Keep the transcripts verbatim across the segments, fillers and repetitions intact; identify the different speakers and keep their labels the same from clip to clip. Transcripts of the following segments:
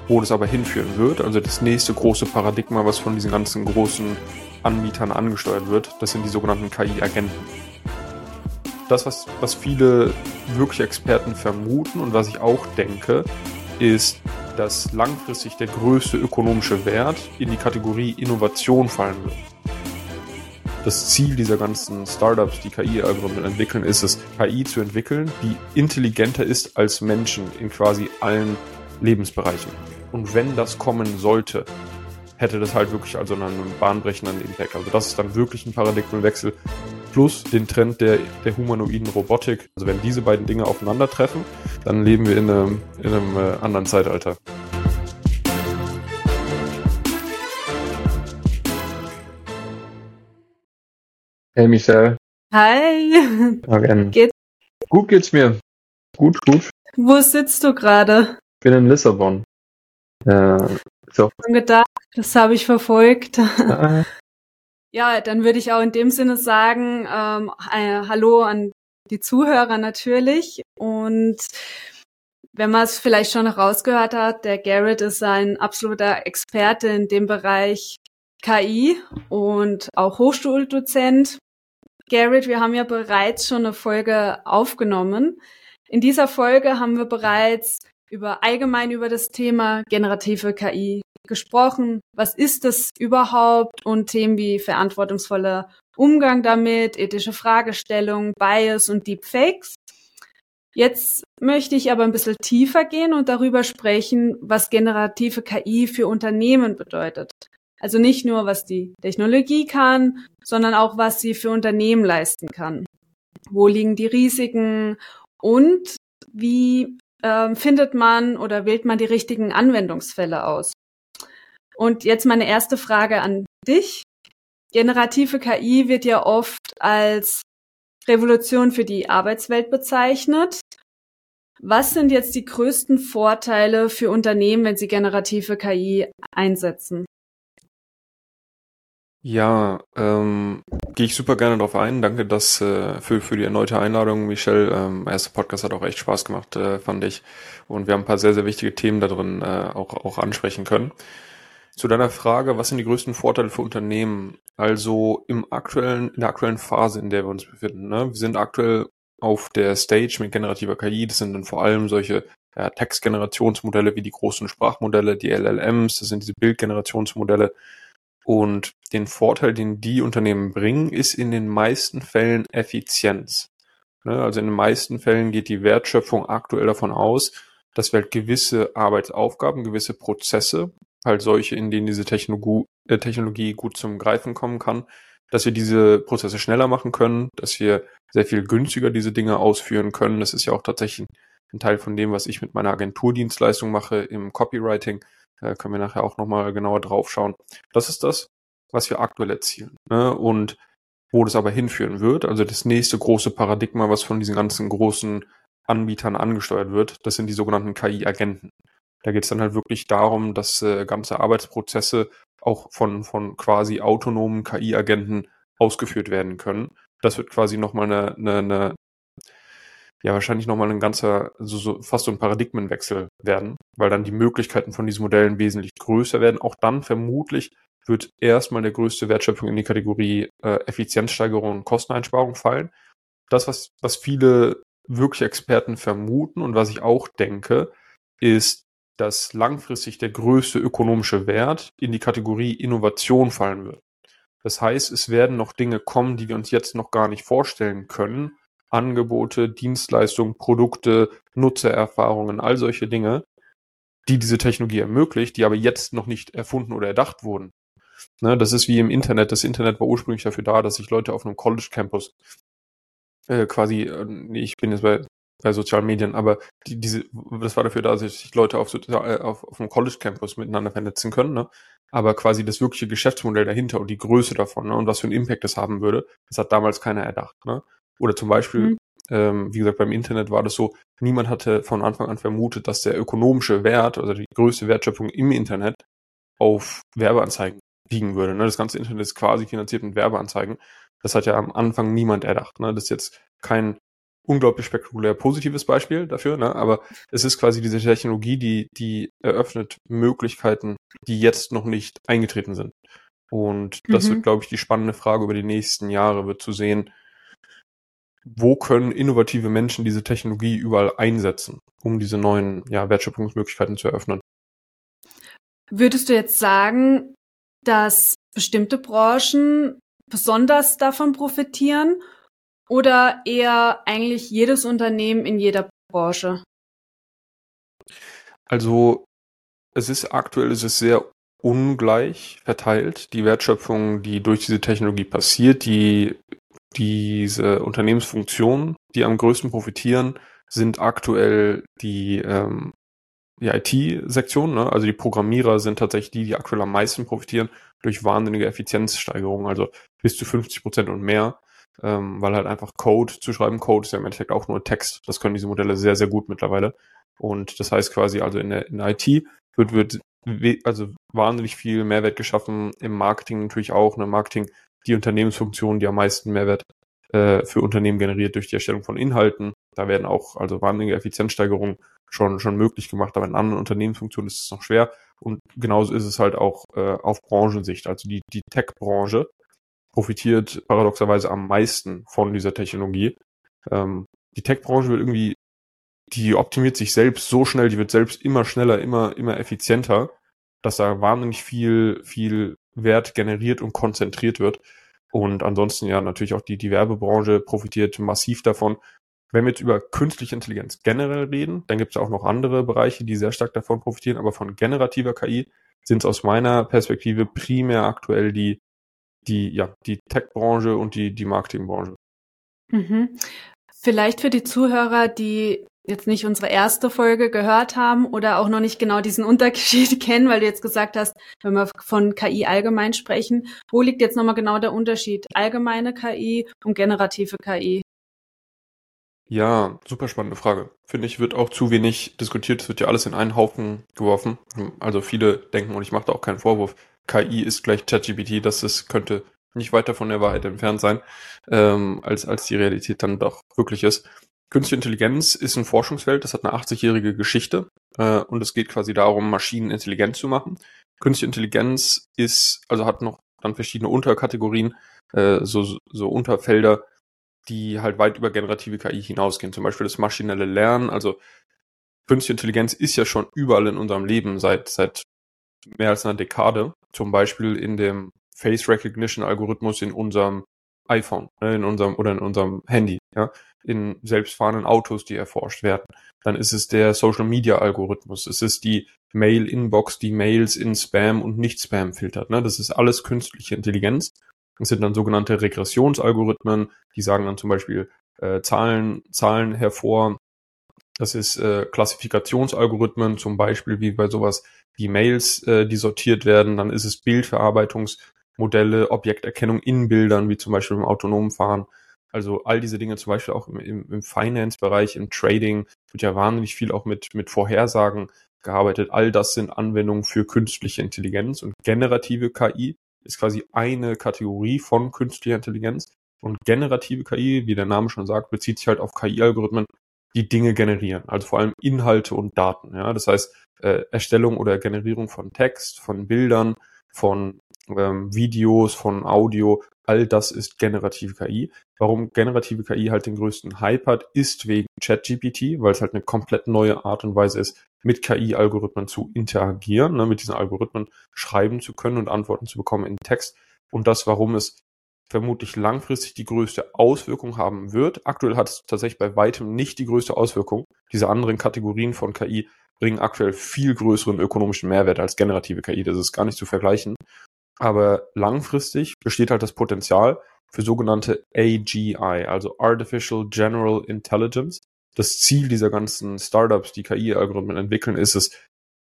Speaker 1: Wo das aber hinführen wird, also das nächste große Paradigma, was von diesen ganzen großen Anbietern angesteuert wird, das sind die sogenannten K I-Agenten. Das, was, was viele wirkliche Experten vermuten und was ich auch denke, ist, dass langfristig der größte ökonomische Wert in die Kategorie Innovation fallen wird. Das Ziel dieser ganzen Startups, die K I-Algorithmen entwickeln, ist es, K I zu entwickeln, die intelligenter ist als Menschen in quasi allen Lebensbereichen. Und wenn das kommen sollte, hätte das halt wirklich also einen bahnbrechenden Impact. Also das ist dann wirklich ein Paradigmenwechsel plus den Trend der, der humanoiden Robotik. Also wenn diese beiden Dinge aufeinandertreffen, dann leben wir in einem, in einem äh, anderen Zeitalter. Hey Michelle.
Speaker 2: Hi.
Speaker 1: Again.
Speaker 2: Geht's?
Speaker 1: Gut geht's mir. Gut, gut.
Speaker 2: Wo sitzt du gerade?
Speaker 1: Ich bin in Lissabon. Äh, so.
Speaker 2: Ich hab gedacht, das habe ich verfolgt.
Speaker 1: Ah.
Speaker 2: Ja, dann würde ich auch in dem Sinne sagen, ähm, äh, hallo an die Zuhörer natürlich. Und wenn man es vielleicht schon noch rausgehört hat, der Garrett ist ein absoluter Experte in dem Bereich K I und auch Hochschuldozent. Garrett, wir haben ja bereits schon eine Folge aufgenommen. In dieser Folge haben wir bereits über allgemein über das Thema generative K I gesprochen. Was ist das überhaupt? Und Themen wie verantwortungsvoller Umgang damit, ethische Fragestellungen, Bias und Deepfakes. Jetzt möchte ich aber ein bisschen tiefer gehen und darüber sprechen, was generative K I für Unternehmen bedeutet. Also nicht nur, was die Technologie kann, sondern auch, was sie für Unternehmen leisten kann. Wo liegen die Risiken und wie äh, findet man oder wählt man die richtigen Anwendungsfälle aus? Und jetzt meine erste Frage an dich. Generative K I wird ja oft als Revolution für die Arbeitswelt bezeichnet. Was sind jetzt die größten Vorteile für Unternehmen, wenn sie generative K I einsetzen?
Speaker 1: Ja, ähm, gehe ich super gerne drauf ein. Danke dass, äh, für, für die erneute Einladung, Michelle. Ähm, erster Podcast hat auch echt Spaß gemacht, äh, fand ich. Und wir haben ein paar sehr, sehr wichtige Themen da drin äh, auch, auch ansprechen können. Zu deiner Frage, was sind die größten Vorteile für Unternehmen? Also im aktuellen, in der aktuellen Phase, in der wir uns befinden, ne? Wir sind aktuell auf der Stage mit generativer K I. Das sind dann vor allem solche ja, Textgenerationsmodelle wie die großen Sprachmodelle, die L L Ms, das sind diese Bildgenerationsmodelle. Und den Vorteil, den die Unternehmen bringen, ist in den meisten Fällen Effizienz. Ne? Also in den meisten Fällen geht die Wertschöpfung aktuell davon aus, dass wir halt gewisse Arbeitsaufgaben, gewisse Prozesse, halt solche, in denen diese Technologie, äh, Technologie gut zum Greifen kommen kann, dass wir diese Prozesse schneller machen können, dass wir sehr viel günstiger diese Dinge ausführen können. Das ist ja auch tatsächlich ein Teil von dem, was ich mit meiner Agenturdienstleistung mache im Copywriting. Da können wir nachher auch nochmal genauer drauf schauen. Das ist das, was wir aktuell erzielen. Ne? Und wo das aber hinführen wird, also das nächste große Paradigma, was von diesen ganzen großen Anbietern angesteuert wird, das sind die sogenannten K I-Agenten. Da geht es dann halt wirklich darum, dass äh, ganze Arbeitsprozesse auch von, von quasi autonomen K I-Agenten ausgeführt werden können. Das wird quasi nochmal eine, eine, eine ja wahrscheinlich nochmal ein ganzer, also so fast so ein Paradigmenwechsel werden, weil dann die Möglichkeiten von diesen Modellen wesentlich größer werden. Auch dann vermutlich wird erstmal der größte Wertschöpfung in die Kategorie äh, Effizienzsteigerung und Kosteneinsparung fallen. Das, was, was viele wirkliche Experten vermuten und was ich auch denke, ist, dass langfristig der größte ökonomische Wert in die Kategorie Innovation fallen wird. Das heißt, es werden noch Dinge kommen, die wir uns jetzt noch gar nicht vorstellen können, Angebote, Dienstleistungen, Produkte, Nutzererfahrungen, all solche Dinge, die diese Technologie ermöglicht, die aber jetzt noch nicht erfunden oder erdacht wurden. Ne, das ist wie im Internet. Das Internet war ursprünglich dafür da, dass sich Leute auf einem College-Campus äh, quasi, äh, nee, ich bin jetzt bei, bei sozialen Medien, aber die, diese, das war dafür da, dass sich Leute auf, äh, auf, auf einem College-Campus miteinander vernetzen können, ne? Aber quasi das wirkliche Geschäftsmodell dahinter und die Größe davon, ne? Und was für einen Impact das haben würde, das hat damals keiner erdacht, ne? Oder zum Beispiel, mhm. ähm, wie gesagt, beim Internet war das so, niemand hatte von Anfang an vermutet, dass der ökonomische Wert, also die größte Wertschöpfung im Internet auf Werbeanzeigen liegen würde. Ne? Das ganze Internet ist quasi finanziert mit Werbeanzeigen. Das hat ja am Anfang niemand erdacht. Ne? Das ist jetzt kein unglaublich spektakulär positives Beispiel dafür, ne? Aber es ist quasi diese Technologie, die, die eröffnet Möglichkeiten, die jetzt noch nicht eingetreten sind. Und das wird,
Speaker 2: Mhm.
Speaker 1: glaube ich, die spannende Frage über die nächsten Jahre, wird zu sehen, wo können innovative Menschen diese Technologie überall einsetzen, um diese neuen ja, Wertschöpfungsmöglichkeiten zu eröffnen.
Speaker 2: Würdest du jetzt sagen, dass bestimmte Branchen besonders davon profitieren oder eher eigentlich jedes Unternehmen in jeder Branche?
Speaker 1: Also es ist aktuell ist es sehr ungleich verteilt, die Wertschöpfung, die durch diese Technologie passiert, die diese Unternehmensfunktionen, die am größten profitieren, sind aktuell die, ähm, die I T-Sektion, ne? Also die Programmierer sind tatsächlich die, die aktuell am meisten profitieren durch wahnsinnige Effizienzsteigerungen, also bis zu fünfzig Prozent und mehr, ähm, weil halt einfach Code zu schreiben, Code ist ja im Endeffekt auch nur Text, das können diese Modelle sehr, sehr gut mittlerweile. Und das heißt quasi, also in der, in der I T wird, wird we- also wahnsinnig viel Mehrwert geschaffen, im Marketing natürlich auch, ne? Marketing, die Unternehmensfunktion, die am meisten Mehrwert äh, für Unternehmen generiert durch die Erstellung von Inhalten. Da werden auch also wahnsinnige Effizienzsteigerungen schon schon möglich gemacht, aber in anderen Unternehmensfunktionen ist es noch schwer. Und genauso ist es halt auch äh, auf Branchensicht. Also die, die Tech-Branche profitiert paradoxerweise am meisten von dieser Technologie. Ähm, die Tech-Branche wird irgendwie, die optimiert sich selbst so schnell, die wird selbst immer schneller, immer, immer effizienter, dass da wahnsinnig viel, viel Wert generiert und konzentriert wird. Und ansonsten ja natürlich auch die, die Werbebranche profitiert massiv davon. Wenn wir jetzt über künstliche Intelligenz generell reden, dann gibt es auch noch andere Bereiche, die sehr stark davon profitieren, aber von generativer K I sind es aus meiner Perspektive primär aktuell die, die, ja, die Tech-Branche und die, die Marketingbranche.
Speaker 2: Mhm. Vielleicht für die Zuhörer, die jetzt nicht unsere erste Folge gehört haben oder auch noch nicht genau diesen Unterschied kennen, weil du jetzt gesagt hast, wenn wir von K I allgemein sprechen, wo liegt jetzt nochmal genau der Unterschied? Allgemeine K I und generative K I?
Speaker 1: Ja, super spannende Frage. Finde ich, wird auch zu wenig diskutiert. Es wird ja alles in einen Haufen geworfen. Also viele denken, und ich mache da auch keinen Vorwurf, K I ist gleich ChatGPT, dass es könnte nicht weiter von der Wahrheit entfernt sein, ähm, als, als die Realität dann doch wirklich ist. Künstliche Intelligenz ist ein Forschungsfeld, das hat eine achtzig-jährige Geschichte äh, und es geht quasi darum, Maschinen intelligent zu machen. Künstliche Intelligenz ist, also hat noch dann verschiedene Unterkategorien, äh, so, so Unterfelder, die halt weit über generative K I hinausgehen. Zum Beispiel das maschinelle Lernen. Also künstliche Intelligenz ist ja schon überall in unserem Leben seit, seit mehr als einer Dekade. Zum Beispiel in dem Face Recognition Algorithmus in unserem iPhone, ne, in unserem oder in unserem Handy, ja, in selbstfahrenden Autos, die erforscht werden. Dann ist es der Social Media Algorithmus. Es ist die Mail Inbox, die Mails in Spam und nicht Spam filtert. Ne? Das ist alles künstliche Intelligenz. Das sind dann sogenannte Regressionsalgorithmen, die sagen dann zum Beispiel äh, Zahlen, Zahlen hervor. Das ist äh, Klassifikationsalgorithmen, zum Beispiel wie bei sowas wie Mails, äh, die sortiert werden. Dann ist es Bildverarbeitungsmodelle, Objekterkennung in Bildern, wie zum Beispiel im autonomen Fahren. Also all diese Dinge, zum Beispiel auch im, im, im Finance-Bereich, im Trading, wird ja wahnsinnig viel auch mit, mit Vorhersagen gearbeitet. All das sind Anwendungen für künstliche Intelligenz und generative K I ist quasi eine Kategorie von künstlicher Intelligenz. Und generative K I, wie der Name schon sagt, bezieht sich halt auf K I-Algorithmen, die Dinge generieren. Also vor allem Inhalte und Daten. Ja, das heißt, äh, Erstellung oder Generierung von Text, von Bildern, von ähm, Videos, von Audio. All das ist generative K I. Warum generative K I halt den größten Hype hat, ist wegen ChatGPT, weil es halt eine komplett neue Art und Weise ist, mit K I-Algorithmen zu interagieren, ne, mit diesen Algorithmen schreiben zu können und Antworten zu bekommen in Text. Und das, warum es vermutlich langfristig die größte Auswirkung haben wird. Aktuell hat es tatsächlich bei weitem nicht die größte Auswirkung. Diese anderen Kategorien von K I bringen aktuell viel größeren ökonomischen Mehrwert als generative K I. Das ist gar nicht zu vergleichen. Aber langfristig besteht halt das Potenzial für sogenannte A G I, also Artificial General Intelligence. Das Ziel dieser ganzen Startups, die K I-Algorithmen entwickeln, ist es,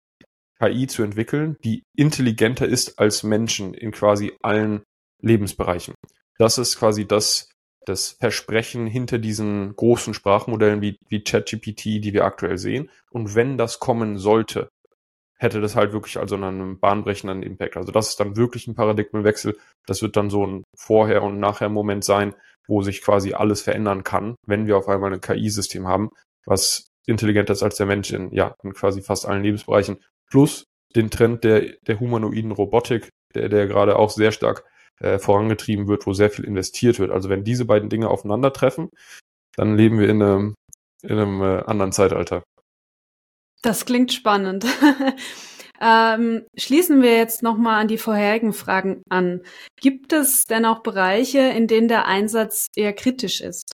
Speaker 1: K I zu entwickeln, die intelligenter ist als Menschen in quasi allen Lebensbereichen. Das ist quasi das, das Versprechen hinter diesen großen Sprachmodellen wie, wie ChatGPT, die wir aktuell sehen. Und wenn das kommen sollte, hätte das halt wirklich also einen bahnbrechenden Impact. Also das ist dann wirklich ein Paradigmenwechsel. Das wird dann so ein Vorher- und Nachher-Moment sein, wo sich quasi alles verändern kann, wenn wir auf einmal ein K I-System haben, was intelligenter ist als der Mensch in, ja, in quasi fast allen Lebensbereichen. Plus den Trend der, der humanoiden Robotik, der, der gerade auch sehr stark äh, vorangetrieben wird, wo sehr viel investiert wird. Also wenn diese beiden Dinge aufeinandertreffen, dann leben wir in einem, in einem äh, anderen Zeitalter.
Speaker 2: Das klingt spannend. ähm, schließen wir jetzt nochmal an die vorherigen Fragen an. Gibt es denn auch Bereiche, in denen der Einsatz eher kritisch ist?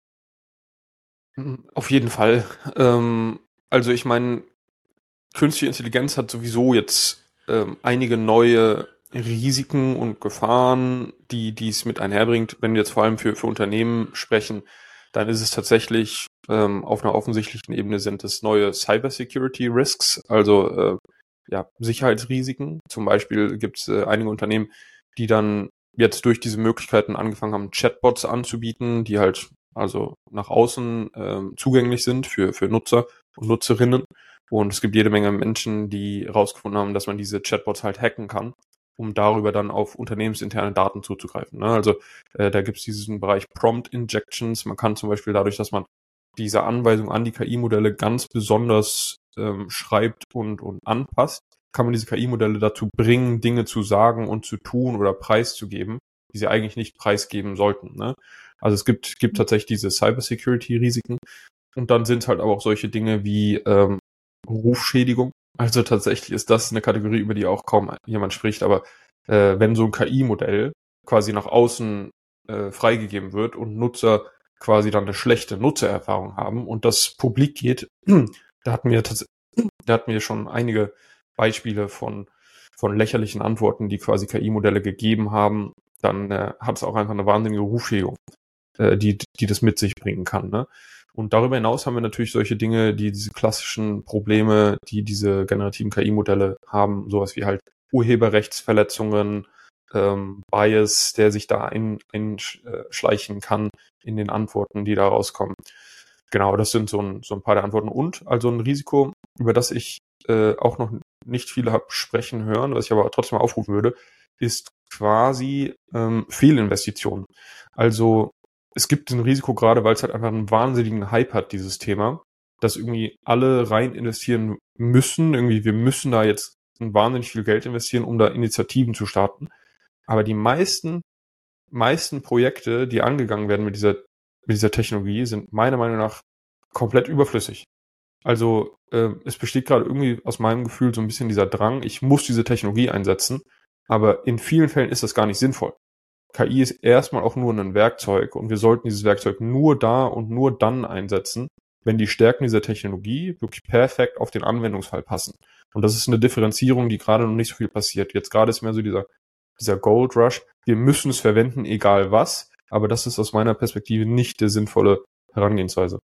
Speaker 1: Auf jeden Fall. Ähm, also ich meine, künstliche Intelligenz hat sowieso jetzt ähm, einige neue Risiken und Gefahren, die die es mit einherbringt. Wenn wir jetzt vor allem für, für Unternehmen sprechen, dann ist es tatsächlich ähm, auf einer offensichtlichen Ebene sind es neue Cybersecurity Risks, also äh, ja, Sicherheitsrisiken. Zum Beispiel gibt es äh, einige Unternehmen, die dann jetzt durch diese Möglichkeiten angefangen haben, Chatbots anzubieten, die halt also nach außen ähm, zugänglich sind für, für Nutzer und Nutzerinnen. Und es gibt jede Menge Menschen, die herausgefunden haben, dass man diese Chatbots halt hacken kann, um darüber dann auf unternehmensinterne Daten zuzugreifen. Ne? Also äh, da gibt es diesen Bereich Prompt Injections. Man kann zum Beispiel dadurch, dass man diese Anweisung an die K I-Modelle ganz besonders ähm, schreibt und, und anpasst, kann man diese K I-Modelle dazu bringen, Dinge zu sagen und zu tun oder preiszugeben, die sie eigentlich nicht preisgeben sollten. Ne? Also es gibt, gibt tatsächlich diese Cybersecurity-Risiken. Und dann sind es halt aber auch solche Dinge wie ähm, Rufschädigung. Also tatsächlich ist das eine Kategorie, über die auch kaum jemand spricht. Aber äh, wenn so ein K I-Modell quasi nach außen äh, freigegeben wird und Nutzer quasi dann eine schlechte Nutzererfahrung haben und das publik geht, da hatten wir tats- da hatten wir schon einige Beispiele von von lächerlichen Antworten, die quasi K I-Modelle gegeben haben, dann äh, hat es auch einfach eine wahnsinnige Rufschädigung, äh, die die das mit sich bringen kann. Ne? Und darüber hinaus haben wir natürlich solche Dinge, die diese klassischen Probleme, die diese generativen K I-Modelle haben, sowas wie halt Urheberrechtsverletzungen, ähm, Bias, der sich da einschleichen kann in den Antworten, die da rauskommen. Genau, das sind so ein, so ein paar der Antworten. Und also ein Risiko, über das ich äh, auch noch nicht viele habe sprechen hören, was ich aber trotzdem mal aufrufen würde, ist quasi ähm, Fehlinvestitionen. Also es gibt ein Risiko, gerade weil es halt einfach einen wahnsinnigen Hype hat, dieses Thema, dass irgendwie alle rein investieren müssen. Irgendwie, wir müssen da jetzt wahnsinnig viel Geld investieren, um da Initiativen zu starten. Aber die meisten, meisten Projekte, die angegangen werden mit dieser, mit dieser Technologie, sind meiner Meinung nach komplett überflüssig. Also äh, es besteht gerade irgendwie aus meinem Gefühl so ein bisschen dieser Drang, ich muss diese Technologie einsetzen, aber in vielen Fällen ist das gar nicht sinnvoll. K I ist erstmal auch nur ein Werkzeug und wir sollten dieses Werkzeug nur da und nur dann einsetzen, wenn die Stärken dieser Technologie wirklich perfekt auf den Anwendungsfall passen. Und das ist eine Differenzierung, die gerade noch nicht so viel passiert. Jetzt gerade ist mehr so dieser, dieser Gold Rush. Wir müssen es verwenden, egal was, aber das ist aus meiner Perspektive nicht die sinnvolle Herangehensweise.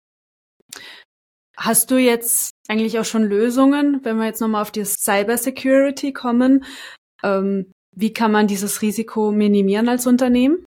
Speaker 2: Hast du jetzt eigentlich auch schon Lösungen, wenn wir jetzt nochmal auf die Cybersecurity kommen? Ähm, wie kann man dieses Risiko minimieren als Unternehmen?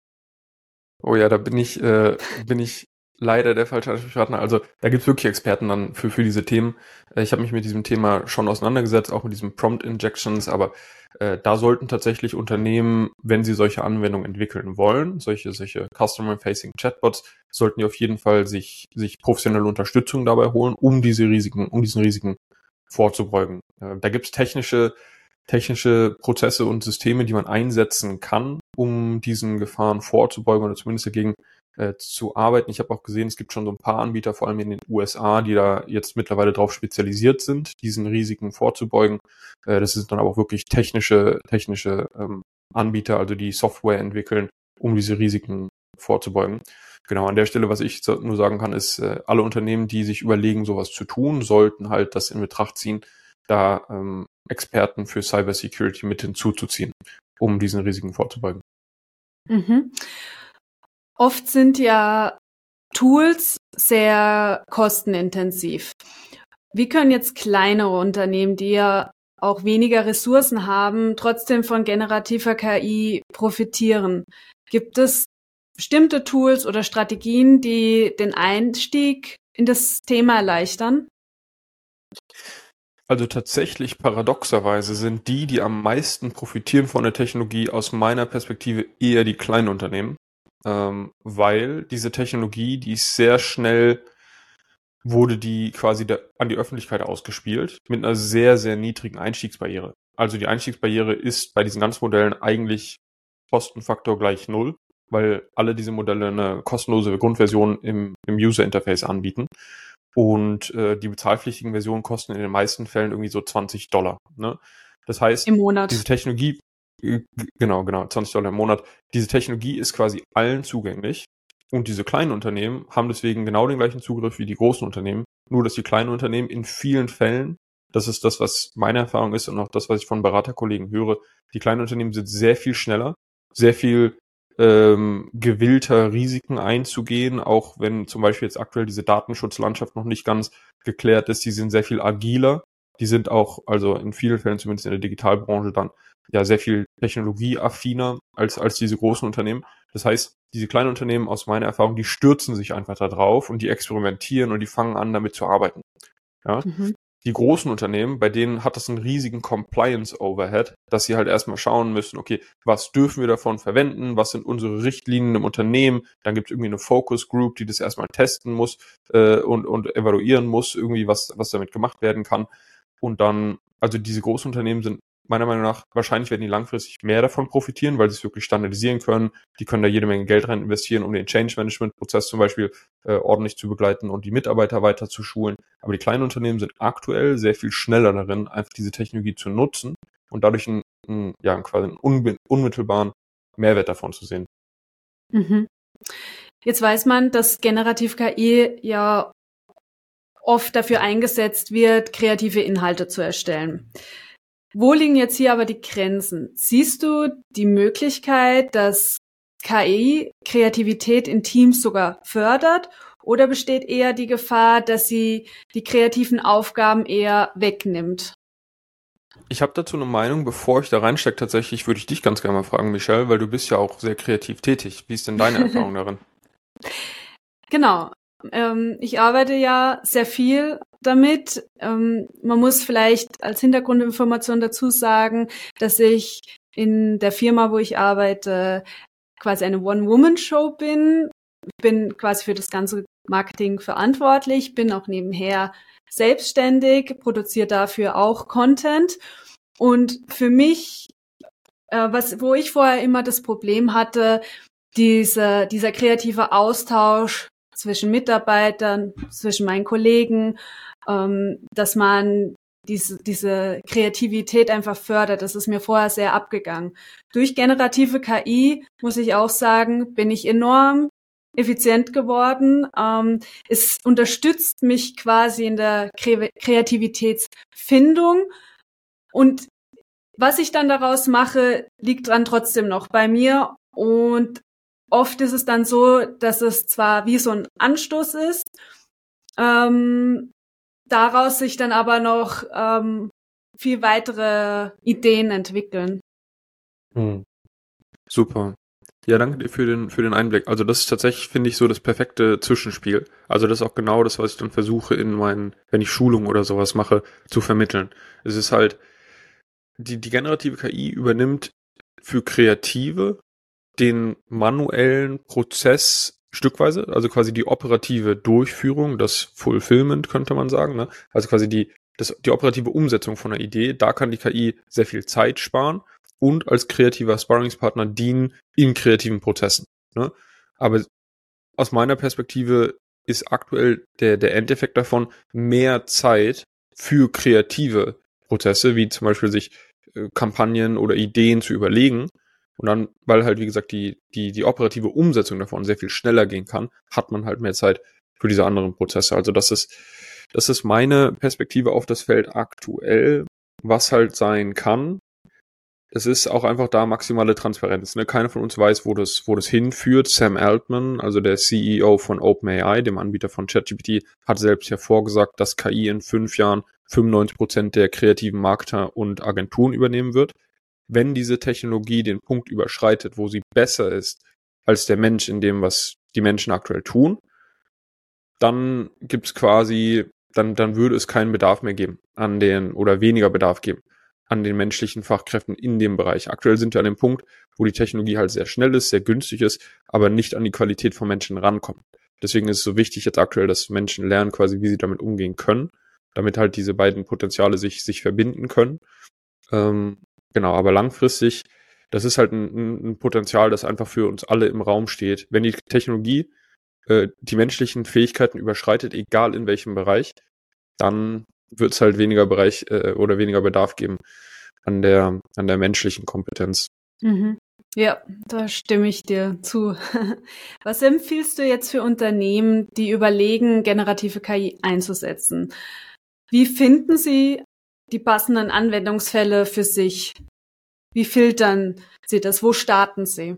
Speaker 1: Oh ja, da bin ich, äh, bin ich leider der falsche Ansprechpartner. Also da gibt's wirklich Experten dann für, für diese Themen. Äh, ich habe mich mit diesem Thema schon auseinandergesetzt, auch mit diesen Prompt Injections, aber äh, da sollten tatsächlich Unternehmen, wenn sie solche Anwendungen entwickeln wollen, solche, solche Customer-Facing Chatbots, sollten die auf jeden Fall sich, sich professionelle Unterstützung dabei holen, um diese Risiken, um diesen Risiken vorzubeugen. Äh, da gibt's technische technische Prozesse und Systeme, die man einsetzen kann, um diesen Gefahren vorzubeugen oder zumindest dagegen äh, zu arbeiten. Ich habe auch gesehen, es gibt schon so ein paar Anbieter, vor allem in den U S A, die da jetzt mittlerweile drauf spezialisiert sind, diesen Risiken vorzubeugen. Äh, das sind dann aber auch wirklich technische technische ähm, Anbieter, also die Software entwickeln, um diese Risiken vorzubeugen. Genau, an der Stelle, was ich nur sagen kann, ist, äh, alle Unternehmen, die sich überlegen, sowas zu tun, sollten halt das in Betracht ziehen, da ähm, Experten für Cybersecurity mit hinzuzuziehen, um diesen Risiken vorzubeugen.
Speaker 2: Mhm. Oft sind ja Tools sehr kostenintensiv. Wie können jetzt kleinere Unternehmen, die ja auch weniger Ressourcen haben, trotzdem von generativer K I profitieren? Gibt es bestimmte Tools oder Strategien, die den Einstieg in das Thema erleichtern?
Speaker 1: Also tatsächlich paradoxerweise sind die, die am meisten profitieren von der Technologie, aus meiner Perspektive eher die kleinen Unternehmen. ähm, weil diese Technologie, die ist sehr schnell, wurde die quasi da, an die Öffentlichkeit ausgespielt mit einer sehr, sehr niedrigen Einstiegsbarriere. Also die Einstiegsbarriere ist bei diesen ganzen Modellen eigentlich Kostenfaktor gleich null, weil alle diese Modelle eine kostenlose Grundversion im, im User-Interface anbieten. Und äh, die bezahlpflichtigen Versionen kosten in den meisten Fällen irgendwie so zwanzig Dollar. Ne? Das heißt,
Speaker 2: Im Monat.
Speaker 1: diese Technologie, äh, genau, genau, zwanzig Dollar im Monat, diese Technologie ist quasi allen zugänglich. Und diese kleinen Unternehmen haben deswegen genau den gleichen Zugriff wie die großen Unternehmen. Nur, dass die kleinen Unternehmen in vielen Fällen, das ist das, was meine Erfahrung ist und auch das, was ich von Beraterkollegen höre, die kleinen Unternehmen sind sehr viel schneller, sehr viel ähm, gewillter, Risiken einzugehen, auch wenn zum Beispiel jetzt aktuell diese Datenschutzlandschaft noch nicht ganz geklärt ist. Die sind sehr viel agiler. Die sind auch, also in vielen Fällen, zumindest in der Digitalbranche, dann ja sehr viel technologieaffiner als, als diese großen Unternehmen. Das heißt, diese kleinen Unternehmen aus meiner Erfahrung, die stürzen sich einfach da drauf und die experimentieren und die fangen an, damit zu arbeiten. Ja? Mhm. Die großen Unternehmen, bei denen hat das einen riesigen Compliance-Overhead, dass sie halt erstmal schauen müssen, okay, was dürfen wir davon verwenden, was sind unsere Richtlinien im Unternehmen, dann gibt es irgendwie eine Focus Group, die das erstmal testen muss äh, und, und evaluieren muss, irgendwie was, was damit gemacht werden kann. Und dann, also diese großen Unternehmen sind meiner Meinung nach, wahrscheinlich werden die langfristig mehr davon profitieren, weil sie es wirklich standardisieren können. Die können da jede Menge Geld rein investieren, um den Change-Management-Prozess zum Beispiel äh, ordentlich zu begleiten und die Mitarbeiter weiter zu schulen. Aber die kleinen Unternehmen sind aktuell sehr viel schneller darin, einfach diese Technologie zu nutzen und dadurch einen, einen, ja, quasi einen unbe- unmittelbaren Mehrwert davon zu sehen.
Speaker 2: Mhm. Jetzt weiß man, dass Generativ-K I ja oft dafür eingesetzt wird, kreative Inhalte zu erstellen. Wo liegen jetzt hier aber die Grenzen? Siehst du die Möglichkeit, dass K I Kreativität in Teams sogar fördert, oder besteht eher die Gefahr, dass sie die kreativen Aufgaben eher wegnimmt?
Speaker 1: Ich habe dazu eine Meinung. Bevor ich da reinstecke, tatsächlich würde ich dich ganz gerne mal fragen, Michelle, weil du bist ja auch sehr kreativ tätig. Wie ist denn deine Erfahrung darin?
Speaker 2: Genau. Ähm, ich arbeite ja sehr viel damit. Ähm, man muss vielleicht als Hintergrundinformation dazu sagen, dass ich in der Firma, wo ich arbeite, quasi eine One-Woman-Show bin. Ich bin quasi für das ganze Marketing verantwortlich, bin auch nebenher selbstständig, produziere dafür auch Content. Und für mich, äh, was, wo ich vorher immer das Problem hatte, diese, dieser kreative Austausch zwischen Mitarbeitern, zwischen meinen Kollegen, ähm, dass man diese, diese Kreativität einfach fördert. Das ist mir vorher sehr abgegangen. Durch generative K I, muss ich auch sagen, bin ich enorm effizient geworden. Ähm, es unterstützt mich quasi in der Kre- Kreativitätsfindung. Und was ich dann daraus mache, liegt dran trotzdem noch bei mir. Und oft ist es dann so, dass es zwar wie so ein Anstoß ist, ähm, daraus sich dann aber noch ähm, viel weitere Ideen entwickeln.
Speaker 1: Hm. Super. Ja, danke dir für den, für den Einblick. Also das ist tatsächlich, finde ich, so das perfekte Zwischenspiel. Also das ist auch genau das, was ich dann versuche in meinen, wenn ich Schulungen oder sowas mache, zu vermitteln. Es ist halt, die, die generative K I übernimmt für Kreative den manuellen Prozess stückweise, also quasi die operative Durchführung, das Fulfillment könnte man sagen, ne? Also quasi die, das, die operative Umsetzung von einer Idee, da kann die K I sehr viel Zeit sparen und als kreativer Sparringspartner dienen in kreativen Prozessen, ne? Aber aus meiner Perspektive ist aktuell der, der Endeffekt davon mehr Zeit für kreative Prozesse, wie zum Beispiel sich äh, Kampagnen oder Ideen zu überlegen. Und dann, weil halt, wie gesagt, die, die, die operative Umsetzung davon sehr viel schneller gehen kann, hat man halt mehr Zeit für diese anderen Prozesse. Also das ist, das ist meine Perspektive auf das Feld aktuell, was halt sein kann. Es ist auch einfach da maximale Transparenz. Ne? Keiner von uns weiß, wo das, wo das hinführt. Sam Altman, also der C E O von OpenAI, dem Anbieter von ChatGPT, hat selbst hervorgesagt, dass K I in fünf Jahren fünfundneunzig Prozent der kreativen Marketer und Agenturen übernehmen wird. Wenn diese Technologie den Punkt überschreitet, wo sie besser ist als der Mensch in dem, was die Menschen aktuell tun, dann gibt's quasi, dann, dann würde es keinen Bedarf mehr geben an den, oder weniger Bedarf geben an den menschlichen Fachkräften in dem Bereich. Aktuell sind wir an dem Punkt, wo die Technologie halt sehr schnell ist, sehr günstig ist, aber nicht an die Qualität von Menschen rankommt. Deswegen ist es so wichtig jetzt aktuell, dass Menschen lernen quasi, wie sie damit umgehen können, damit halt diese beiden Potenziale sich, sich verbinden können. Ähm, genau, aber langfristig, das ist halt ein, ein Potenzial, das einfach für uns alle im Raum steht. Wenn die Technologie äh, die menschlichen Fähigkeiten überschreitet, egal in welchem Bereich, dann wird es halt weniger Bereich äh, oder weniger Bedarf geben an der, an der menschlichen Kompetenz.
Speaker 2: Mhm. Ja, da stimme ich dir zu. Was empfiehlst du jetzt für Unternehmen, die überlegen, generative K I einzusetzen? Wie finden sie die passenden Anwendungsfälle für sich? Wie filtern sie das? Wo starten sie?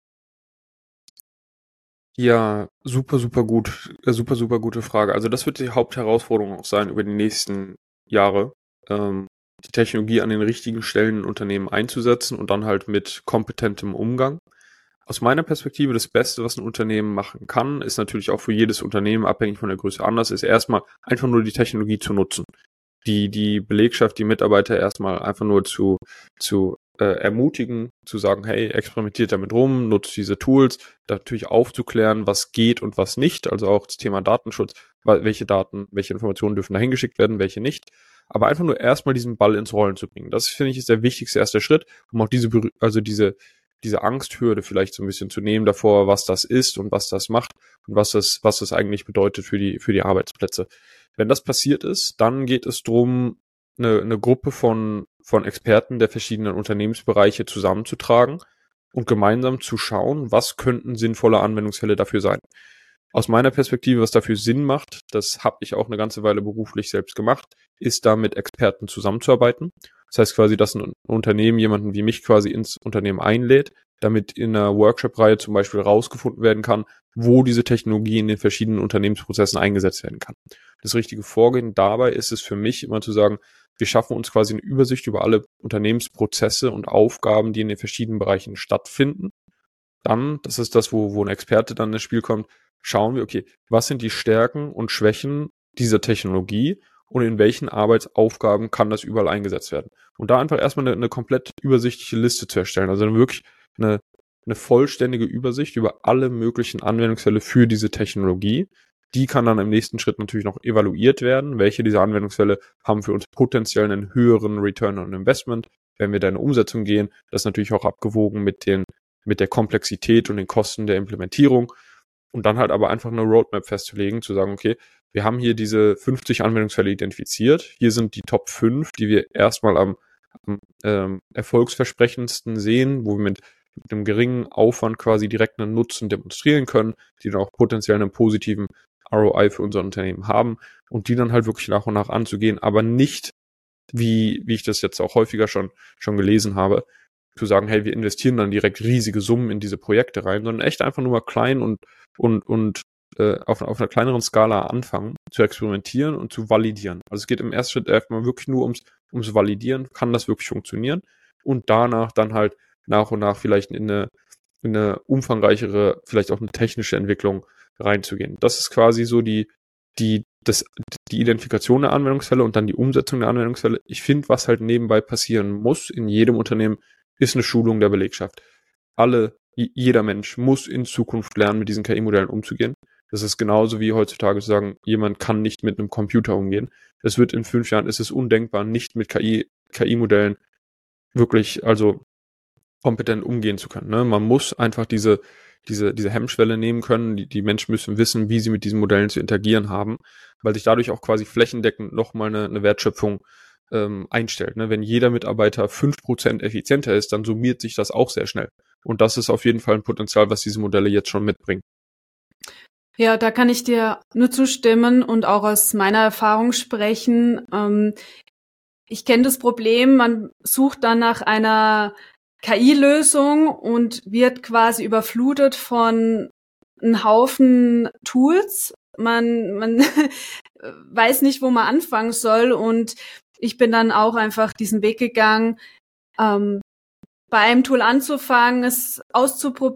Speaker 1: Ja, super, super gut. Äh, super, super gute Frage. Also das wird die Hauptherausforderung auch sein über die nächsten Jahre, ähm, die Technologie an den richtigen Stellen in Unternehmen einzusetzen und dann halt mit kompetentem Umgang. Aus meiner Perspektive das Beste, was ein Unternehmen machen kann, ist natürlich auch für jedes Unternehmen abhängig von der Größe anders, ist erstmal einfach nur die Technologie zu nutzen. Die, die Belegschaft, die Mitarbeiter erstmal einfach nur zu, zu äh, ermutigen, zu sagen, hey, experimentiert damit rum, nutzt diese Tools, natürlich aufzuklären, was geht und was nicht, also auch das Thema Datenschutz, welche Daten, welche Informationen dürfen da hingeschickt werden, welche nicht, aber einfach nur erstmal diesen Ball ins Rollen zu bringen. Das, finde ich, ist der wichtigste erste Schritt, um auch diese, also diese, diese Angsthürde vielleicht so ein bisschen zu nehmen davor, was das ist und was das macht und was das, was das eigentlich bedeutet für die, für die Arbeitsplätze. Wenn das passiert ist, dann geht es darum, eine, eine Gruppe von, von Experten der verschiedenen Unternehmensbereiche zusammenzutragen und gemeinsam zu schauen, was könnten sinnvolle Anwendungsfälle dafür sein. Aus meiner Perspektive, was dafür Sinn macht, das habe ich auch eine ganze Weile beruflich selbst gemacht, ist da mit Experten zusammenzuarbeiten. Das heißt quasi, dass ein Unternehmen jemanden wie mich quasi ins Unternehmen einlädt, damit in einer Workshop-Reihe zum Beispiel rausgefunden werden kann, wo diese Technologie in den verschiedenen Unternehmensprozessen eingesetzt werden kann. Das richtige Vorgehen dabei ist es für mich immer zu sagen, wir schaffen uns quasi eine Übersicht über alle Unternehmensprozesse und Aufgaben, die in den verschiedenen Bereichen stattfinden. Dann, das ist das, wo, wo ein Experte dann ins Spiel kommt, schauen wir, okay, was sind die Stärken und Schwächen dieser Technologie und in welchen Arbeitsaufgaben kann das überall eingesetzt werden. Und da einfach erstmal eine, eine komplett übersichtliche Liste zu erstellen, also wirklich eine, eine vollständige Übersicht über alle möglichen Anwendungsfälle für diese Technologie. Die kann dann im nächsten Schritt natürlich noch evaluiert werden, welche dieser Anwendungsfälle haben für uns potenziell einen höheren Return on Investment, wenn wir da in eine Umsetzung gehen. Das ist natürlich auch abgewogen mit den, mit der Komplexität und den Kosten der Implementierung. Und dann halt aber einfach eine Roadmap festzulegen, zu sagen, okay, wir haben hier diese fünfzig Anwendungsfälle identifiziert. Hier sind die Top fünf, die wir erstmal am, am ähm, erfolgsversprechendsten sehen, wo wir mit, mit einem geringen Aufwand quasi direkt einen Nutzen demonstrieren können, die dann auch potenziell einen positiven R O I für unser Unternehmen haben und die dann halt wirklich nach und nach anzugehen, aber nicht, wie, wie ich das jetzt auch häufiger schon, schon gelesen habe, zu sagen, hey, wir investieren dann direkt riesige Summen in diese Projekte rein, sondern echt einfach nur mal klein und, und, und äh, auf, auf einer kleineren Skala anfangen, zu experimentieren und zu validieren. Also es geht im ersten Schritt erstmal wirklich nur ums, ums Validieren, kann das wirklich funktionieren und danach dann halt nach und nach vielleicht in eine, in eine umfangreichere, vielleicht auch eine technische Entwicklung reinzugehen. Das ist quasi so die, die, das, die Identifikation der Anwendungsfälle und dann die Umsetzung der Anwendungsfälle. Ich finde, was halt nebenbei passieren muss in jedem Unternehmen, ist eine Schulung der Belegschaft. Alle, jeder Mensch muss in Zukunft lernen, mit diesen K I-Modellen umzugehen. Das ist genauso wie heutzutage zu sagen, jemand kann nicht mit einem Computer umgehen. Das wird in fünf Jahren, ist es undenkbar, nicht mit K I, K I-Modellen wirklich, also kompetent umgehen zu können. Ne? Man muss einfach diese, diese, diese Hemmschwelle nehmen können. Die, die Menschen müssen wissen, wie sie mit diesen Modellen zu interagieren haben, weil sich dadurch auch quasi flächendeckend nochmal eine, eine Wertschöpfung ähm, einstellt. Ne? Wenn jeder Mitarbeiter fünf Prozent effizienter ist, dann summiert sich das auch sehr schnell. Und das ist auf jeden Fall ein Potenzial, was diese Modelle jetzt schon mitbringen.
Speaker 2: Ja, da kann ich dir nur zustimmen und auch aus meiner Erfahrung sprechen. Ähm, ich kenne das Problem, man sucht dann nach einer K I-Lösung und wird quasi überflutet von einem Haufen Tools. Man, man weiß nicht, wo man anfangen soll und ich bin dann auch einfach diesen Weg gegangen, ähm, bei einem Tool anzufangen, es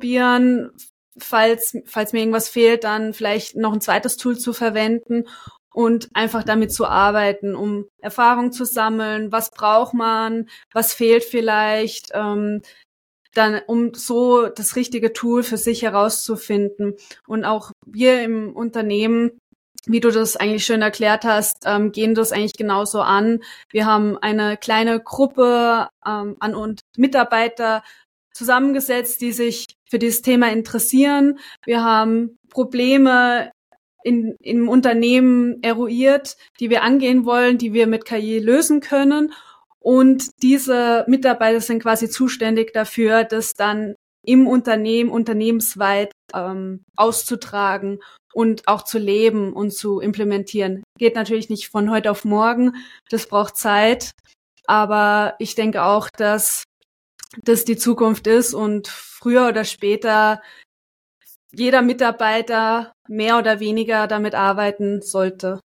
Speaker 2: auszuprobieren, falls, falls mir irgendwas fehlt, dann vielleicht noch ein zweites Tool zu verwenden und einfach damit zu arbeiten, um Erfahrung zu sammeln, was braucht man, was fehlt vielleicht, ähm, dann um so das richtige Tool für sich herauszufinden. Und auch wir im Unternehmen, wie du das eigentlich schön erklärt hast, ähm, gehen das eigentlich genauso an. Wir haben eine kleine Gruppe ähm, an und Mitarbeiter zusammengesetzt, die sich für dieses Thema interessieren. Wir haben Probleme in, im Unternehmen eruiert, die wir angehen wollen, die wir mit K I lösen können. Und diese Mitarbeiter sind quasi zuständig dafür, das dann im Unternehmen, unternehmensweit ähm, auszutragen und auch zu leben und zu implementieren. Geht natürlich nicht von heute auf morgen, das braucht Zeit. Aber ich denke auch, dass das die Zukunft ist und früher oder später jeder Mitarbeiter mehr oder weniger damit arbeiten sollte.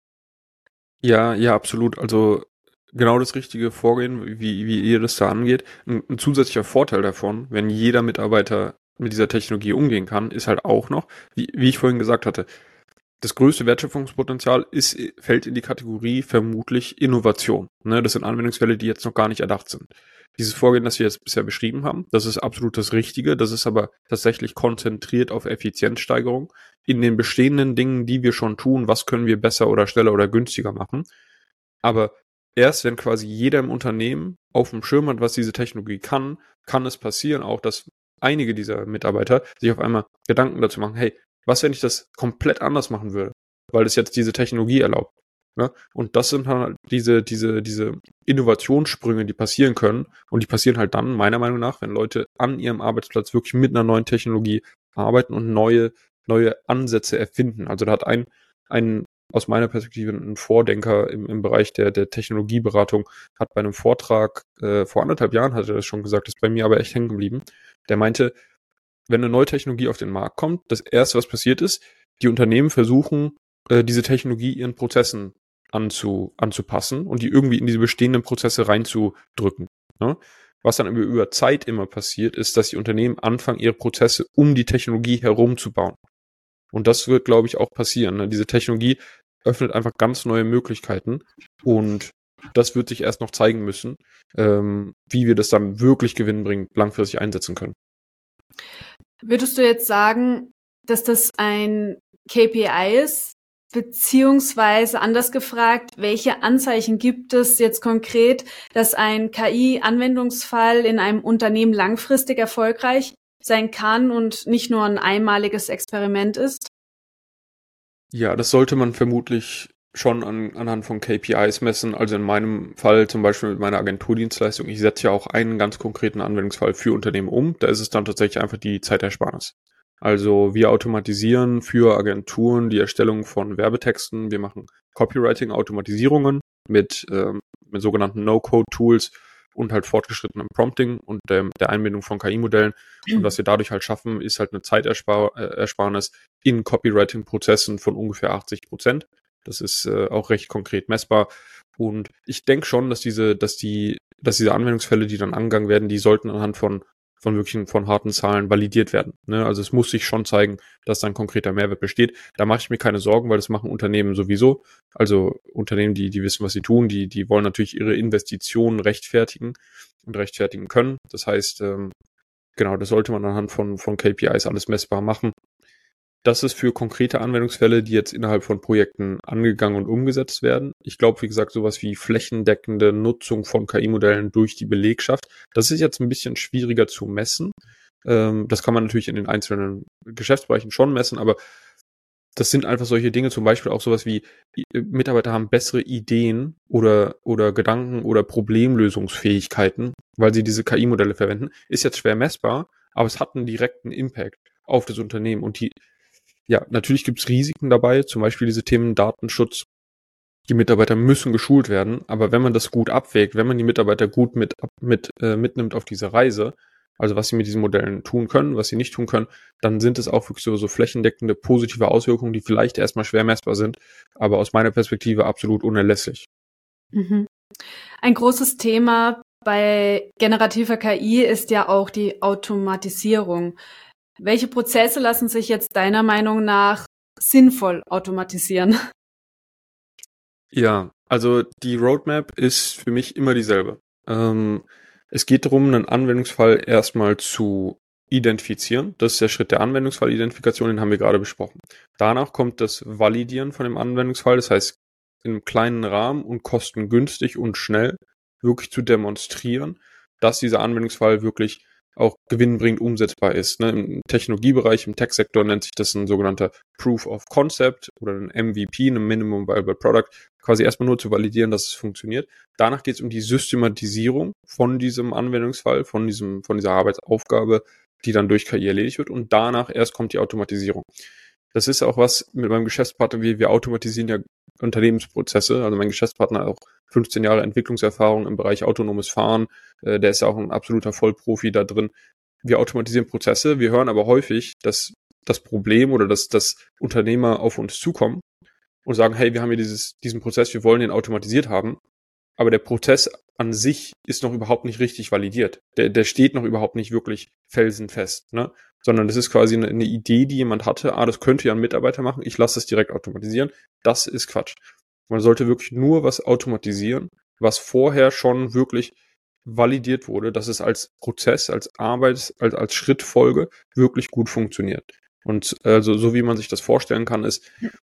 Speaker 1: Ja, ja, absolut. Also genau das richtige Vorgehen, wie, wie ihr das da angeht. Ein, ein zusätzlicher Vorteil davon, wenn jeder Mitarbeiter mit dieser Technologie umgehen kann, ist halt auch noch, wie, wie ich vorhin gesagt hatte, das größte Wertschöpfungspotenzial ist, fällt in die Kategorie vermutlich Innovation. Ne, das sind Anwendungsfälle, die jetzt noch gar nicht erdacht sind. Dieses Vorgehen, das wir jetzt bisher beschrieben haben, das ist absolut das Richtige. Das ist aber tatsächlich konzentriert auf Effizienzsteigerung in den bestehenden Dingen, die wir schon tun. Was können wir besser oder schneller oder günstiger machen? Aber erst wenn quasi jeder im Unternehmen auf dem Schirm hat, was diese Technologie kann, kann es passieren auch, dass einige dieser Mitarbeiter sich auf einmal Gedanken dazu machen, hey, was, wenn ich das komplett anders machen würde, weil es jetzt diese Technologie erlaubt. Ne? Und das sind halt diese, diese, diese Innovationssprünge, die passieren können. Und die passieren halt dann, meiner Meinung nach, wenn Leute an ihrem Arbeitsplatz wirklich mit einer neuen Technologie arbeiten und neue, neue Ansätze erfinden. Also da hat ein, ein aus meiner Perspektive ein Vordenker im, im Bereich der, der Technologieberatung, hat bei einem Vortrag äh, vor anderthalb Jahren, hat er das schon gesagt, ist bei mir aber echt hängen geblieben. Der meinte, wenn eine neue Technologie auf den Markt kommt, das erste, was passiert ist, die Unternehmen versuchen, äh, diese Technologie ihren Prozessen anzu, anzupassen und die irgendwie in diese bestehenden Prozesse reinzudrücken. Ne? Was dann über, über Zeit immer passiert, ist, dass die Unternehmen anfangen, ihre Prozesse um die Technologie herumzubauen. Und das wird, glaube ich, auch passieren. Ne? Diese Technologie öffnet einfach ganz neue Möglichkeiten und das wird sich erst noch zeigen müssen, ähm, wie wir das dann wirklich gewinnbringend langfristig einsetzen können.
Speaker 2: Würdest du jetzt sagen, dass das ein K P I ist, beziehungsweise anders gefragt, welche Anzeichen gibt es jetzt konkret, dass ein K I-Anwendungsfall in einem Unternehmen langfristig erfolgreich sein kann und nicht nur ein einmaliges Experiment ist?
Speaker 1: Ja, das sollte man vermutlich schon an, anhand von K P Is messen. Also in meinem Fall zum Beispiel mit meiner Agenturdienstleistung, ich setze ja auch einen ganz konkreten Anwendungsfall für Unternehmen um. Da ist es dann tatsächlich einfach die Zeitersparnis. Also wir automatisieren für Agenturen die Erstellung von Werbetexten. Wir machen Copywriting-Automatisierungen mit, ähm, mit sogenannten No-Code-Tools und halt fortgeschrittenem Prompting und der, der Einbindung von K I-Modellen. Und was wir dadurch halt schaffen, ist halt eine Zeitersparnis in Copywriting-Prozessen von ungefähr achtzig Prozent. Das ist äh, auch recht konkret messbar. Und ich denke schon, dass diese, dass die, dass diese Anwendungsfälle, die dann angegangen werden, die sollten anhand von von wirklichen, von harten Zahlen validiert werden. Ne? Also es muss sich schon zeigen, dass da ein konkreter Mehrwert besteht. Da mache ich mir keine Sorgen, weil das machen Unternehmen sowieso. Also Unternehmen, die, die wissen, was sie tun, die, die wollen natürlich ihre Investitionen rechtfertigen und rechtfertigen können. Das heißt, ähm, genau, das sollte man anhand von, von K P Is alles messbar machen. Das ist für konkrete Anwendungsfälle, die jetzt innerhalb von Projekten angegangen und umgesetzt werden. Ich glaube, wie gesagt, sowas wie flächendeckende Nutzung von K I-Modellen durch die Belegschaft, das ist jetzt ein bisschen schwieriger zu messen. Ähm, das kann man natürlich in den einzelnen Geschäftsbereichen schon messen, aber das sind einfach solche Dinge, zum Beispiel auch sowas wie Mitarbeiter haben bessere Ideen oder, oder Gedanken oder Problemlösungsfähigkeiten, weil sie diese K I-Modelle verwenden. Ist jetzt schwer messbar, aber es hat einen direkten Impact auf das Unternehmen und die Ja, natürlich gibt es Risiken dabei, zum Beispiel diese Themen Datenschutz. Die Mitarbeiter müssen geschult werden, aber wenn man das gut abwägt, wenn man die Mitarbeiter gut mit, mit äh, mitnimmt auf diese Reise, also was sie mit diesen Modellen tun können, was sie nicht tun können, dann sind es auch wirklich so, so flächendeckende positive Auswirkungen, die vielleicht erstmal schwer messbar sind, aber aus meiner Perspektive absolut unerlässlich.
Speaker 2: Mhm. Ein großes Thema bei generativer K I ist ja auch die Automatisierung. Welche Prozesse lassen sich jetzt deiner Meinung nach sinnvoll automatisieren?
Speaker 1: Ja, also die Roadmap ist für mich immer dieselbe. Ähm, es geht darum, einen Anwendungsfall erstmal zu identifizieren. Das ist der Schritt der Anwendungsfallidentifikation, den haben wir gerade besprochen. Danach kommt das Validieren von dem Anwendungsfall, das heißt in einem kleinen Rahmen und kostengünstig und schnell wirklich zu demonstrieren, dass dieser Anwendungsfall wirklich auch gewinnbringend umsetzbar ist. Ne? Im Technologiebereich, im Tech-Sektor nennt sich das ein sogenannter Proof of Concept oder ein M V P, ein Minimum Viable Product, quasi erstmal nur zu validieren, dass es funktioniert. Danach geht es um die Systematisierung von diesem Anwendungsfall, von diesem, von dieser Arbeitsaufgabe, die dann durch K I erledigt wird, und danach erst kommt die Automatisierung. Das ist auch was mit meinem Geschäftspartner, wir, wir automatisieren ja Unternehmensprozesse, also mein Geschäftspartner hat auch fünfzehn Jahre Entwicklungserfahrung im Bereich autonomes Fahren, äh, der ist ja auch ein absoluter Vollprofi da drin. Wir automatisieren Prozesse, wir hören aber häufig, dass das Problem oder dass, dass Unternehmer auf uns zukommen und sagen, hey, wir haben hier dieses, diesen Prozess, wir wollen den automatisiert haben, aber der Prozess an sich ist noch überhaupt nicht richtig validiert. Der, der steht noch überhaupt nicht wirklich felsenfest, ne? Sondern das ist quasi eine, eine Idee, die jemand hatte, ah, das könnte ja ein Mitarbeiter machen, ich lasse es direkt automatisieren. Das ist Quatsch. Man sollte wirklich nur was automatisieren, was vorher schon wirklich validiert wurde, dass es als Prozess, als Arbeit, als, als Schrittfolge wirklich gut funktioniert. Und also so wie man sich das vorstellen kann, ist,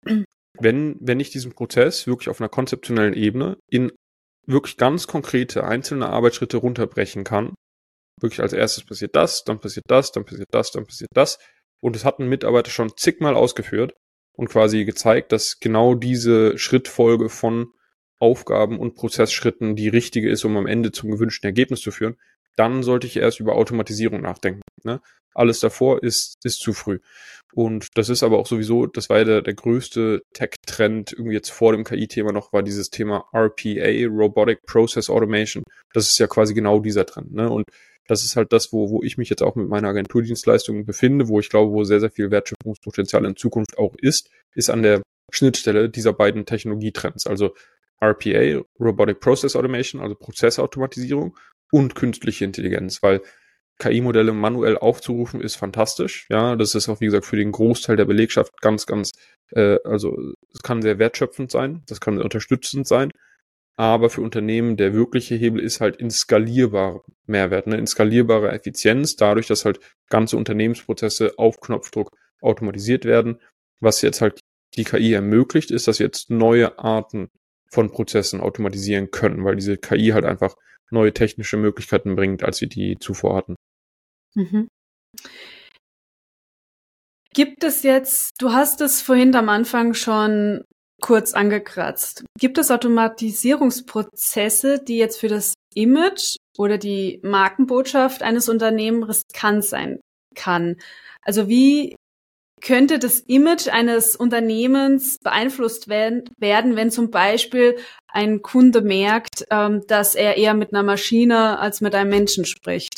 Speaker 1: wenn, wenn ich diesen Prozess wirklich auf einer konzeptionellen Ebene in wirklich ganz konkrete einzelne Arbeitsschritte runterbrechen kann, wirklich als erstes passiert das, dann passiert das, dann passiert das, dann passiert das, und es hat ein Mitarbeiter schon zigmal ausgeführt und quasi gezeigt, dass genau diese Schrittfolge von Aufgaben und Prozessschritten die richtige ist, um am Ende zum gewünschten Ergebnis zu führen, dann sollte ich erst über Automatisierung nachdenken. Ne? Alles davor ist, ist zu früh. Und das ist aber auch sowieso, das war ja der, der größte Tech-Trend irgendwie jetzt vor dem K I-Thema noch, war dieses Thema R P A, Robotic Process Automation. Das ist ja quasi genau dieser Trend. Ne? Und das ist halt das, wo, wo ich mich jetzt auch mit meiner Agenturdienstleistung befinde, wo ich glaube, wo sehr, sehr viel Wertschöpfungspotenzial in Zukunft auch ist, ist an der Schnittstelle dieser beiden Technologietrends. Also R P A, Robotic Process Automation, also Prozessautomatisierung, und künstliche Intelligenz, weil K I-Modelle manuell aufzurufen ist fantastisch. Ja, das ist auch, wie gesagt, für den Großteil der Belegschaft ganz, ganz, äh, also es kann sehr wertschöpfend sein, das kann unterstützend sein, aber für Unternehmen der wirkliche Hebel ist halt in skalierbarer Mehrwert, ne? In skalierbarer Effizienz, dadurch, dass halt ganze Unternehmensprozesse auf Knopfdruck automatisiert werden. Was jetzt halt die K I ermöglicht, ist, dass wir jetzt neue Arten von Prozessen automatisieren können, weil diese K I halt einfach neue technische Möglichkeiten bringt, als wir die zuvor hatten.
Speaker 2: Mhm. Gibt es jetzt, du hast es vorhin am Anfang schon kurz angekratzt, gibt es Automatisierungsprozesse, die jetzt für das Image oder die Markenbotschaft eines Unternehmens riskant sein kann? Also wie könnte das Image eines Unternehmens beeinflusst werden, wenn zum Beispiel ein Kunde merkt, dass er eher mit einer Maschine als mit einem Menschen spricht?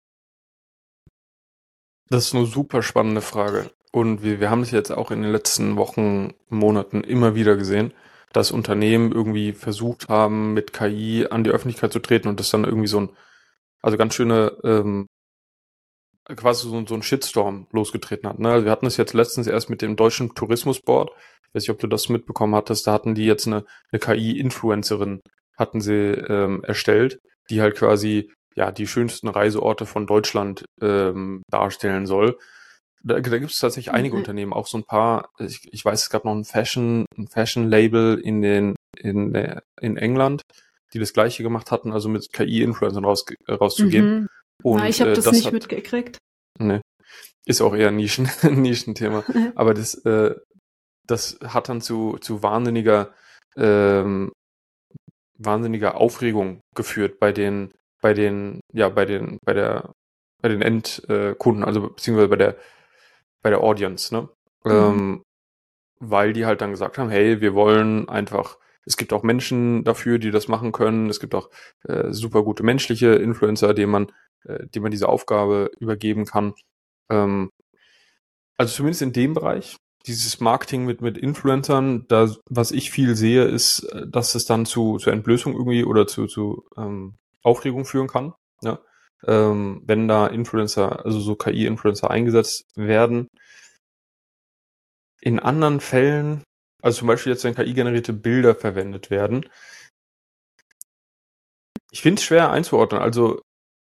Speaker 1: Das ist eine super spannende Frage. Und wir, wir haben es jetzt auch in den letzten Wochen, Monaten immer wieder gesehen, dass Unternehmen irgendwie versucht haben, mit K I an die Öffentlichkeit zu treten und das dann irgendwie so ein, also ganz schöne, ähm, quasi so, so ein Shitstorm losgetreten hat. Ne? Also wir hatten es jetzt letztens erst mit dem Deutschen Tourismusboard. Ich weiß nicht, ob du das mitbekommen hattest. Da hatten die jetzt eine, eine K I-Influencerin, hatten sie ähm, erstellt, die halt quasi ja die schönsten Reiseorte von Deutschland ähm, darstellen soll. Da, da gibt es tatsächlich einige
Speaker 2: Mhm.
Speaker 1: Unternehmen, auch so ein paar. Ich, ich weiß, es gab noch ein Fashion, ein Fashion-Label in den in der, in England, die das Gleiche gemacht hatten, also mit K I-Influencern raus, rauszugehen.
Speaker 2: Mhm.
Speaker 1: Und
Speaker 2: Na, ich habe
Speaker 1: äh,
Speaker 2: das,
Speaker 1: das
Speaker 2: nicht
Speaker 1: hat,
Speaker 2: mitgekriegt.
Speaker 1: ne, ist auch eher ein Nischen, Nischenthema. Aber das, äh, das hat dann zu, zu wahnsinniger, ähm, wahnsinniger Aufregung geführt bei den, bei den, ja, bei den, bei der, bei den Endkunden, also beziehungsweise bei der, bei der Audience, ne?
Speaker 2: Mhm.
Speaker 1: Ähm, weil die halt dann gesagt haben, hey, wir wollen einfach, es gibt auch Menschen dafür, die das machen können, es gibt auch äh, super gute menschliche Influencer, denen man, äh, denen man diese Aufgabe übergeben kann. Ähm, also zumindest in dem Bereich, dieses Marketing mit, mit Influencern, da, was ich viel sehe, ist, äh, dass es dann zu, zu Entblößung irgendwie oder zu, zu ähm, Aufregung führen kann. Ja? Ähm, wenn da Influencer, also so K I-Influencer eingesetzt werden. In anderen Fällen Also zum Beispiel jetzt, wenn K I-generierte Bilder verwendet werden. Ich finde es schwer einzuordnen. Also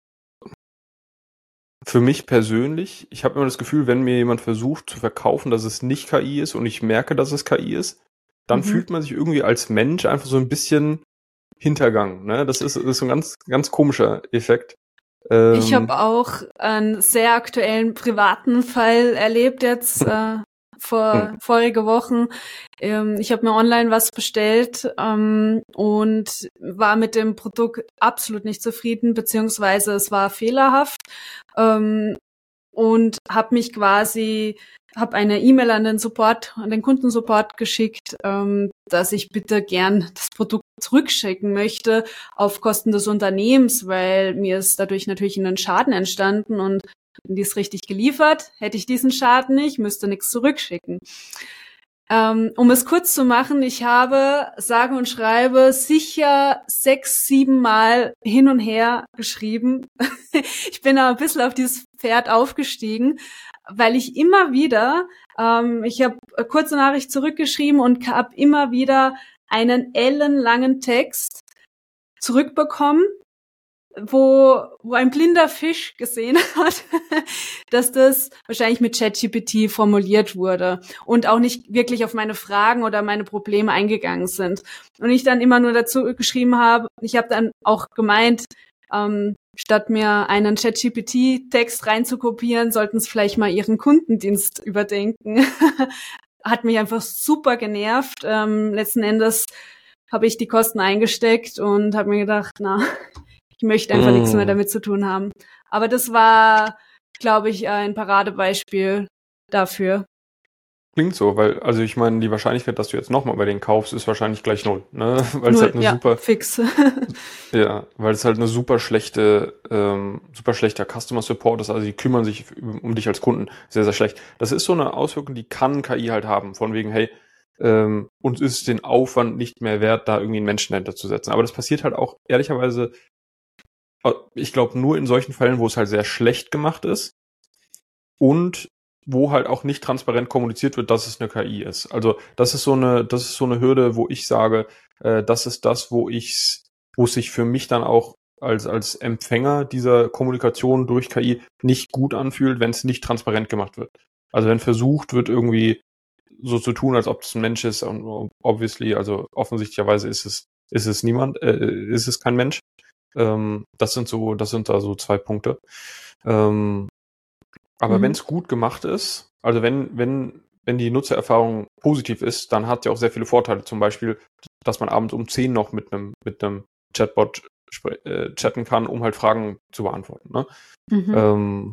Speaker 1: für mich persönlich, ich habe immer das Gefühl, wenn mir jemand versucht zu verkaufen, dass es nicht K I ist und ich merke, dass es K I ist, dann
Speaker 2: Mhm.
Speaker 1: fühlt man sich irgendwie als Mensch einfach so ein bisschen hintergangen. Ne? Das ist, ist so ein ganz, ganz komischer Effekt. Ähm,
Speaker 2: Ich habe auch einen sehr aktuellen privaten Fall erlebt jetzt äh, vor
Speaker 1: hm.
Speaker 2: vorige Wochen. Ähm, ich habe mir online was bestellt ähm, und war mit dem Produkt absolut nicht zufrieden, beziehungsweise es war fehlerhaft ähm, und habe mich quasi habe eine E-Mail an den Support, an den Kundensupport geschickt, ähm, dass ich bitte gern das Produkt zurückschicken möchte auf Kosten des Unternehmens, weil mir ist dadurch natürlich ein Schaden entstanden und wenn die es richtig geliefert, hätte ich diesen Schaden nicht, müsste nichts zurückschicken. Ähm, um es kurz zu machen, ich habe, sage und schreibe, sicher sechs, sieben Mal hin und her geschrieben. Ich bin aber ein bisschen auf dieses Pferd aufgestiegen, weil ich immer wieder, ähm, ich habe eine kurze Nachricht zurückgeschrieben und habe immer wieder einen ellenlangen Text zurückbekommen, wo, wo ein blinder Fisch gesehen hat, dass das wahrscheinlich mit ChatGPT formuliert wurde und auch nicht wirklich auf meine Fragen oder meine Probleme eingegangen sind. Und ich dann immer nur dazu geschrieben habe, ich habe dann auch gemeint, ähm, statt mir einen ChatGPT-Text reinzukopieren, sollten es vielleicht mal ihren Kundendienst überdenken. Hat mich einfach super genervt. Ähm, letzten Endes habe ich die Kosten eingesteckt und habe mir gedacht, na, ich möchte einfach mm. nichts mehr damit zu tun haben. Aber das war, glaube ich, ein Paradebeispiel dafür.
Speaker 1: Klingt so, weil, also ich meine, die Wahrscheinlichkeit, dass du jetzt nochmal bei denen kaufst, ist wahrscheinlich gleich null, ne? Weil es halt eine
Speaker 2: ja,
Speaker 1: super
Speaker 2: fix.
Speaker 1: ja, weil es halt eine super schlechte, ähm, super schlechter Customer Support ist, also die kümmern sich um dich als Kunden sehr, sehr schlecht. Das ist so eine Auswirkung, die kann K I halt haben, von wegen, hey, ähm, uns ist den Aufwand nicht mehr wert, da irgendwie einen Menschen dahinter zu setzen. Aber das passiert halt auch ehrlicherweise, ich glaube, nur in solchen Fällen, wo es halt sehr schlecht gemacht ist und wo halt auch nicht transparent kommuniziert wird, dass es eine K I ist. Also das ist so eine, das ist so eine Hürde, wo ich sage, äh, das ist das, wo ich, wo es sich für mich dann auch als als Empfänger dieser Kommunikation durch K I nicht gut anfühlt, wenn es nicht transparent gemacht wird. Also wenn versucht wird, irgendwie so zu tun, als ob es ein Mensch ist und obviously, also offensichtlicherweise ist es ist es niemand, äh, ist es kein Mensch. Ähm, das sind so, das sind da so zwei Punkte. Ähm, aber mhm. wenn es gut gemacht ist, also wenn, wenn, wenn die Nutzererfahrung positiv ist, dann hat sie auch sehr viele Vorteile. Zum Beispiel, dass man abends um zehn noch mit einem, mit einem Chatbot äh, chatten kann, um halt Fragen zu beantworten. Ne? Mhm. Ähm,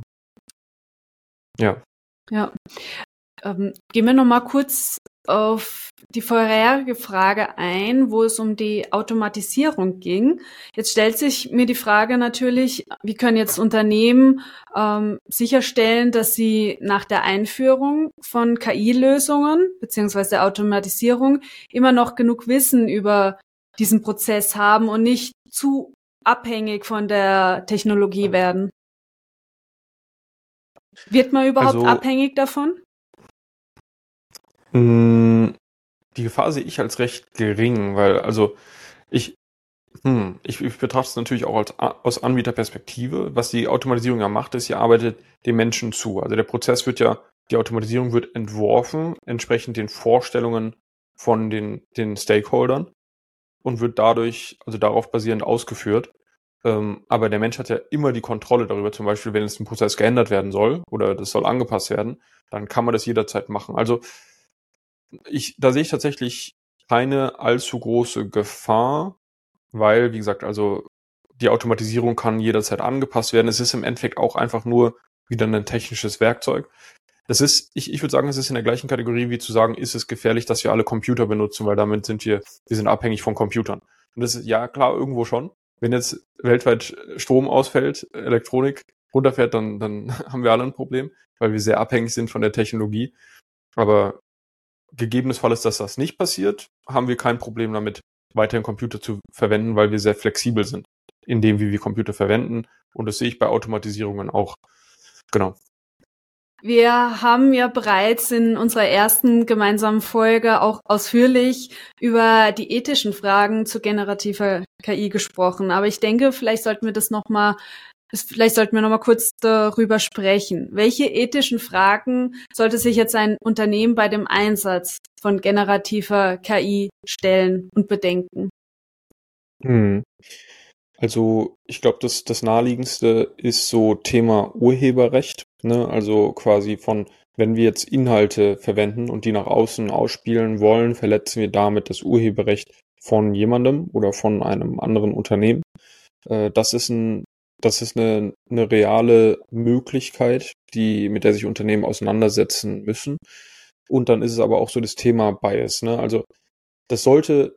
Speaker 1: ja.
Speaker 2: Ja. Ähm, gehen wir nochmal kurz auf die vorherige Frage ein, wo es um die Automatisierung ging. Jetzt stellt sich mir die Frage natürlich, wie können jetzt Unternehmen ähm, sicherstellen, dass sie nach der Einführung von K I-Lösungen beziehungsweise der Automatisierung immer noch genug Wissen über diesen Prozess haben und nicht zu abhängig von der Technologie werden? Wird man überhaupt also, abhängig davon?
Speaker 1: Die Gefahr sehe ich als recht gering, weil also ich, hm, ich, ich betrachte es natürlich auch als, aus Anbieterperspektive. Was die Automatisierung ja macht, ist, sie arbeitet dem Menschen zu. Also der Prozess wird ja, die Automatisierung wird entworfen, entsprechend den Vorstellungen von den, den Stakeholdern und wird dadurch, also darauf basierend ausgeführt. Ähm, aber der Mensch hat ja immer die Kontrolle darüber, zum Beispiel, wenn es ein Prozess geändert werden soll oder das soll angepasst werden, dann kann man das jederzeit machen. Also Ich, da sehe ich tatsächlich keine allzu große Gefahr, weil, wie gesagt, also die Automatisierung kann jederzeit angepasst werden. Es ist im Endeffekt auch einfach nur wieder ein technisches Werkzeug. Das ist, ich, ich würde sagen, es ist in der gleichen Kategorie wie zu sagen, ist es gefährlich, dass wir alle Computer benutzen, weil damit sind wir, wir sind abhängig von Computern. Und das ist, ja klar, irgendwo schon. Wenn jetzt weltweit Strom ausfällt, Elektronik runterfährt, dann, dann haben wir alle ein Problem, weil wir sehr abhängig sind von der Technologie. Aber gegebenes dass das nicht passiert, haben wir kein Problem damit, weiterhin Computer zu verwenden, weil wir sehr flexibel sind in dem, wie wir Computer verwenden. Und das sehe ich bei Automatisierungen auch. Genau.
Speaker 2: Wir haben ja bereits in unserer ersten gemeinsamen Folge auch ausführlich über die ethischen Fragen zu generativer K I gesprochen. Aber ich denke, vielleicht sollten wir das noch mal, vielleicht sollten wir noch mal kurz darüber sprechen. Welche ethischen Fragen sollte sich jetzt ein Unternehmen bei dem Einsatz von generativer K I stellen und bedenken?
Speaker 1: Hm. Also ich glaube, das, das naheliegendste ist so Thema Urheberrecht, ne? Also quasi von, wenn wir jetzt Inhalte verwenden und die nach außen ausspielen wollen, verletzen wir damit das Urheberrecht von jemandem oder von einem anderen Unternehmen. Äh, das ist ein, das ist eine, eine reale Möglichkeit, die, mit der sich Unternehmen auseinandersetzen müssen. Und dann ist es aber auch so das Thema Bias, ne? Also das sollte,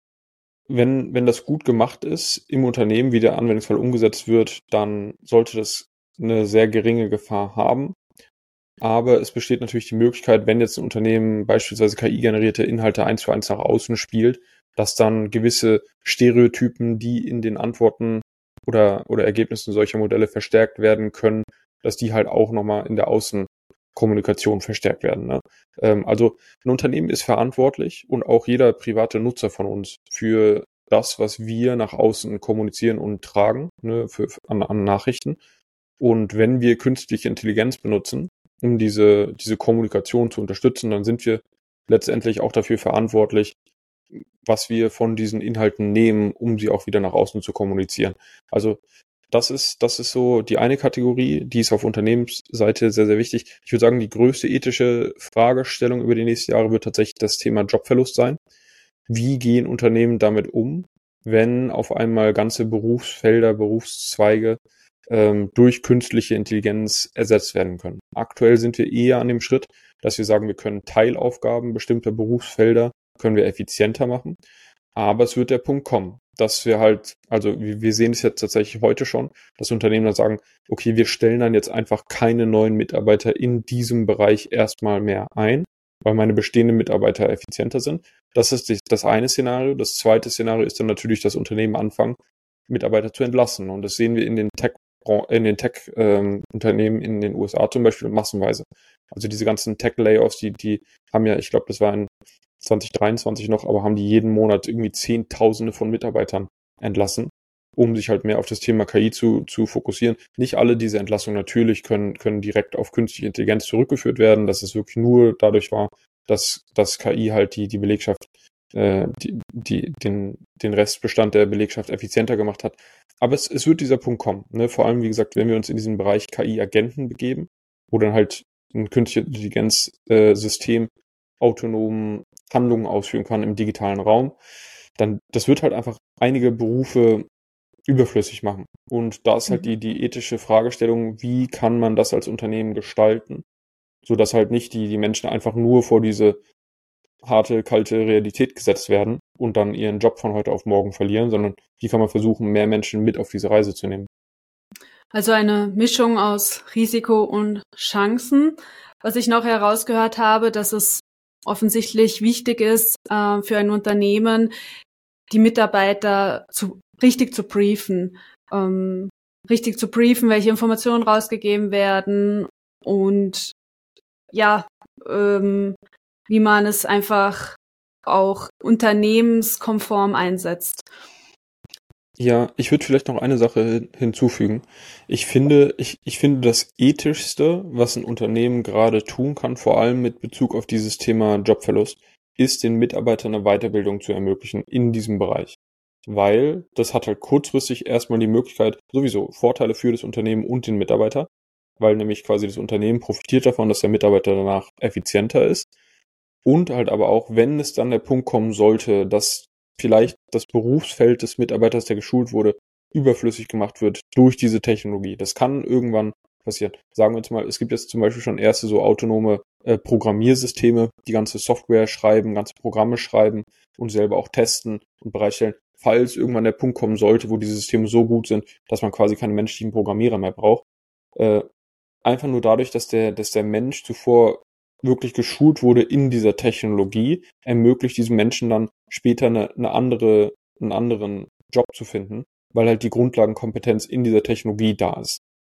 Speaker 1: wenn, wenn das gut gemacht ist im Unternehmen, wie der Anwendungsfall umgesetzt wird, dann sollte das eine sehr geringe Gefahr haben. Aber es besteht natürlich die Möglichkeit, wenn jetzt ein Unternehmen beispielsweise K I-generierte Inhalte eins zu eins nach außen spielt, dass dann gewisse Stereotypen, die in den Antworten oder, oder Ergebnissen solcher Modelle verstärkt werden können, dass die halt auch nochmal in der Außenkommunikation verstärkt werden. Ne? Ähm, also ein Unternehmen ist verantwortlich und auch jeder private Nutzer von uns für das, was wir nach außen kommunizieren und tragen, ne, für, an, an Nachrichten. Und wenn wir künstliche Intelligenz benutzen, um diese, diese Kommunikation zu unterstützen, dann sind wir letztendlich auch dafür verantwortlich, was wir von diesen Inhalten nehmen, um sie auch wieder nach außen zu kommunizieren. Also das ist, das ist so die eine Kategorie, die ist auf Unternehmensseite sehr, sehr wichtig. Ich würde sagen, die größte ethische Fragestellung über die nächsten Jahre wird tatsächlich das Thema Jobverlust sein. Wie gehen Unternehmen damit um, wenn auf einmal ganze Berufsfelder, Berufszweige ähm, durch künstliche Intelligenz ersetzt werden können? Aktuell sind wir eher an dem Schritt, dass wir sagen, wir können Teilaufgaben bestimmter Berufsfelder können wir effizienter machen. Aber es wird der Punkt kommen, dass wir halt, also wir sehen es jetzt tatsächlich heute schon, dass Unternehmen dann sagen, okay, wir stellen dann jetzt einfach keine neuen Mitarbeiter in diesem Bereich erstmal mehr ein, weil meine bestehenden Mitarbeiter effizienter sind. Das ist das eine Szenario. Das zweite Szenario ist dann natürlich, dass Unternehmen anfangen, Mitarbeiter zu entlassen. Und das sehen wir in den Tech, in den Tech-Unternehmen ähm, in den U S A zum Beispiel massenweise. Also diese ganzen Tech-Layoffs, die, die haben ja, ich glaube, das war in zwanzig dreiundzwanzig noch, aber haben die jeden Monat irgendwie Zehntausende von Mitarbeitern entlassen, um sich halt mehr auf das Thema K I zu, zu fokussieren. Nicht alle diese Entlassungen natürlich können, können direkt auf künstliche Intelligenz zurückgeführt werden, dass es wirklich nur dadurch war, dass das K I halt die, die Belegschaft, äh, die, die, den, den Restbestand der Belegschaft effizienter gemacht hat. Aber es, es wird dieser Punkt kommen, ne? Vor allem, wie gesagt, wenn wir uns in diesen Bereich K I-Agenten begeben, wo dann halt ein künstliche Intelligenz-System autonom Handlungen ausführen kann im digitalen Raum, dann das wird halt einfach einige Berufe überflüssig machen. Und da ist halt die, die ethische Fragestellung, wie kann man das als Unternehmen gestalten, sodass halt nicht die, die Menschen einfach nur vor diese harte, kalte Realität gesetzt werden und dann ihren Job von heute auf morgen verlieren, sondern wie kann man versuchen, mehr Menschen mit auf diese Reise zu nehmen.
Speaker 2: Also eine Mischung aus Risiko und Chancen. Was ich noch herausgehört habe, dass es offensichtlich wichtig ist, äh, für ein Unternehmen, die Mitarbeiter zu, richtig zu briefen, ähm, richtig zu briefen, welche Informationen rausgegeben werden und ja, ähm, wie man es einfach auch unternehmenskonform einsetzt.
Speaker 1: Ja, ich würde vielleicht noch eine Sache hinzufügen. Ich finde, ich, ich finde das Ethischste, was ein Unternehmen gerade tun kann, vor allem mit Bezug auf dieses Thema Jobverlust, ist den Mitarbeitern eine Weiterbildung zu ermöglichen in diesem Bereich. Weil das hat halt kurzfristig erstmal die Möglichkeit, sowieso Vorteile für das Unternehmen und den Mitarbeiter, weil nämlich quasi das Unternehmen profitiert davon, dass der Mitarbeiter danach effizienter ist. Und halt aber auch, wenn es dann der Punkt kommen sollte, dass vielleicht das Berufsfeld des Mitarbeiters, der geschult wurde, überflüssig gemacht wird durch diese Technologie. Das kann irgendwann passieren. Sagen wir jetzt mal, es gibt jetzt zum Beispiel schon erste so autonome äh, Programmiersysteme, die ganze Software schreiben, ganze Programme schreiben und selber auch testen und bereitstellen, falls irgendwann der Punkt kommen sollte, wo diese Systeme so gut sind, dass man quasi keine menschlichen Programmierer mehr braucht. Äh, einfach nur dadurch, dass der, dass der Mensch zuvor wirklich geschult wurde in dieser Technologie, ermöglicht diesem Menschen dann später eine, eine andere, einen anderen Job zu finden, weil halt die Grundlagenkompetenz in dieser Technologie da ist.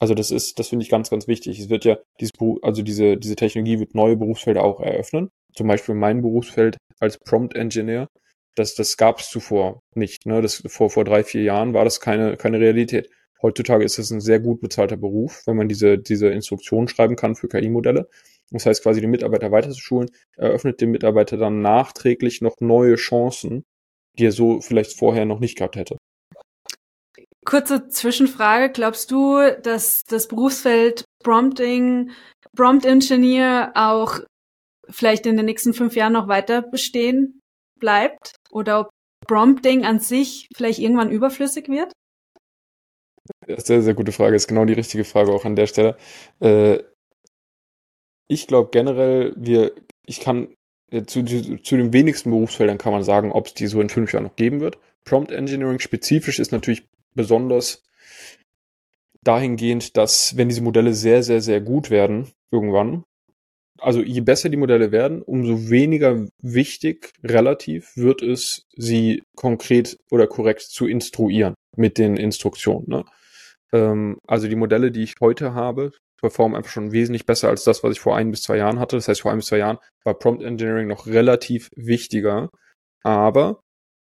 Speaker 1: Also das ist, das finde ich ganz, ganz wichtig. Es wird ja, dieses, also diese, diese Technologie wird neue Berufsfelder auch eröffnen. Zum Beispiel mein Berufsfeld als Prompt Engineer. Das, das gab es zuvor nicht. Ne? Das, vor, vor drei, vier Jahren war das keine, keine Realität. Heutzutage ist es ein sehr gut bezahlter Beruf, wenn man diese, diese Instruktionen schreiben kann für K I-Modelle. Das heißt, quasi die Mitarbeiter weiterzuschulen, eröffnet dem Mitarbeiter dann nachträglich noch neue Chancen, die er so vielleicht vorher noch nicht gehabt hätte.
Speaker 2: Kurze Zwischenfrage. Glaubst du, dass das Berufsfeld Prompting, Prompt Engineer auch vielleicht in den nächsten fünf Jahren noch weiter bestehen bleibt? Oder ob Prompting an sich vielleicht irgendwann überflüssig wird?
Speaker 1: Sehr, sehr gute Frage. Ist genau die richtige Frage auch an der Stelle. Äh, ich glaube generell, wir, ich kann äh, zu, zu, zu den wenigsten Berufsfeldern kann man sagen, ob es die so in fünf Jahren noch geben wird. Prompt Engineering spezifisch ist natürlich besonders dahingehend, dass wenn diese Modelle sehr, sehr, sehr gut werden, irgendwann, also je besser die Modelle werden, umso weniger wichtig relativ wird es, sie konkret oder korrekt zu instruieren mit den Instruktionen. Ne? Ähm, also die Modelle, die ich heute habe, performen einfach schon wesentlich besser als das, was ich vor ein bis zwei Jahren hatte. Das heißt, vor ein bis zwei Jahren war Prompt Engineering noch relativ wichtiger, aber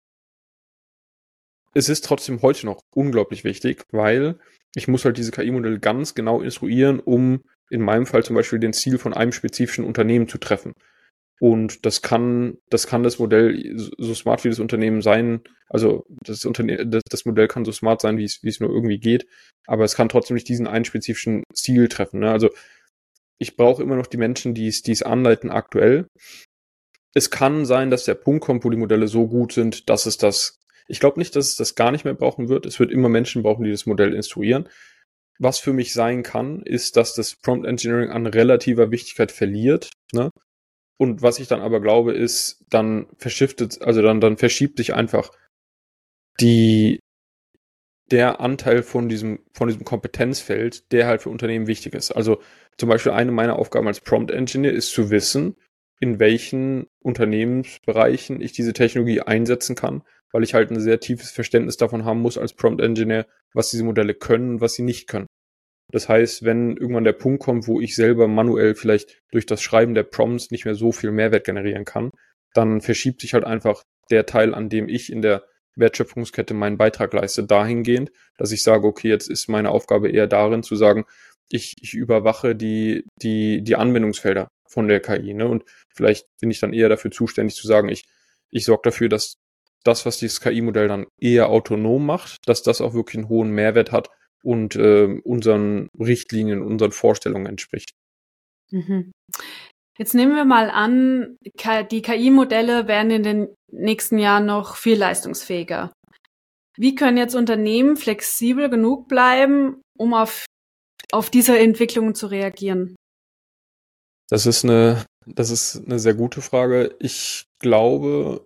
Speaker 1: es ist trotzdem heute noch unglaublich wichtig, weil ich muss halt diese K I-Modelle ganz genau instruieren, um in meinem Fall zum Beispiel den Ziel von einem spezifischen Unternehmen zu treffen. Und das kann, das kann das Modell so smart wie das Unternehmen sein, also das Unternehmen, das, das Modell kann so smart sein, wie es, wie es nur irgendwie geht, aber es kann trotzdem nicht diesen einen spezifischen Ziel treffen. Ne? Also ich brauche immer noch die Menschen, die es, die es anleiten aktuell. Es kann sein, dass der Punkt kommt, wo die Modelle so gut sind, dass es das, ich glaube nicht, dass es das gar nicht mehr brauchen wird. Es wird immer Menschen brauchen, die das Modell instruieren. Was für mich sein kann, ist, dass das Prompt Engineering an relativer Wichtigkeit verliert, ne? Und was ich dann aber glaube, ist, dann verschiftet, also dann, dann verschiebt sich einfach die, der Anteil von diesem, von diesem Kompetenzfeld, der halt für Unternehmen wichtig ist. Also zum Beispiel eine meiner Aufgaben als Prompt Engineer ist zu wissen, in welchen Unternehmensbereichen ich diese Technologie einsetzen kann, weil ich halt ein sehr tiefes Verständnis davon haben muss als Prompt Engineer, was diese Modelle können und was sie nicht können. Das heißt, wenn irgendwann der Punkt kommt, wo ich selber manuell vielleicht durch das Schreiben der Prompts nicht mehr so viel Mehrwert generieren kann, dann verschiebt sich halt einfach der Teil, an dem ich in der Wertschöpfungskette meinen Beitrag leiste, dahingehend, dass ich sage, okay, jetzt ist meine Aufgabe eher darin zu sagen, ich, ich überwache die, die, die Anwendungsfelder von der K I, ne? Und vielleicht bin ich dann eher dafür zuständig zu sagen, ich, ich sorge dafür, dass das, was dieses K I-Modell dann eher autonom macht, dass das auch wirklich einen hohen Mehrwert hat und äh, unseren Richtlinien, unseren Vorstellungen entspricht.
Speaker 2: Mhm. Jetzt nehmen wir mal an, die K I-Modelle werden in den nächsten Jahren noch viel leistungsfähiger. Wie können jetzt Unternehmen flexibel genug bleiben, um auf, auf diese Entwicklungen zu reagieren?
Speaker 1: Das ist eine, das ist eine sehr gute Frage. Ich glaube,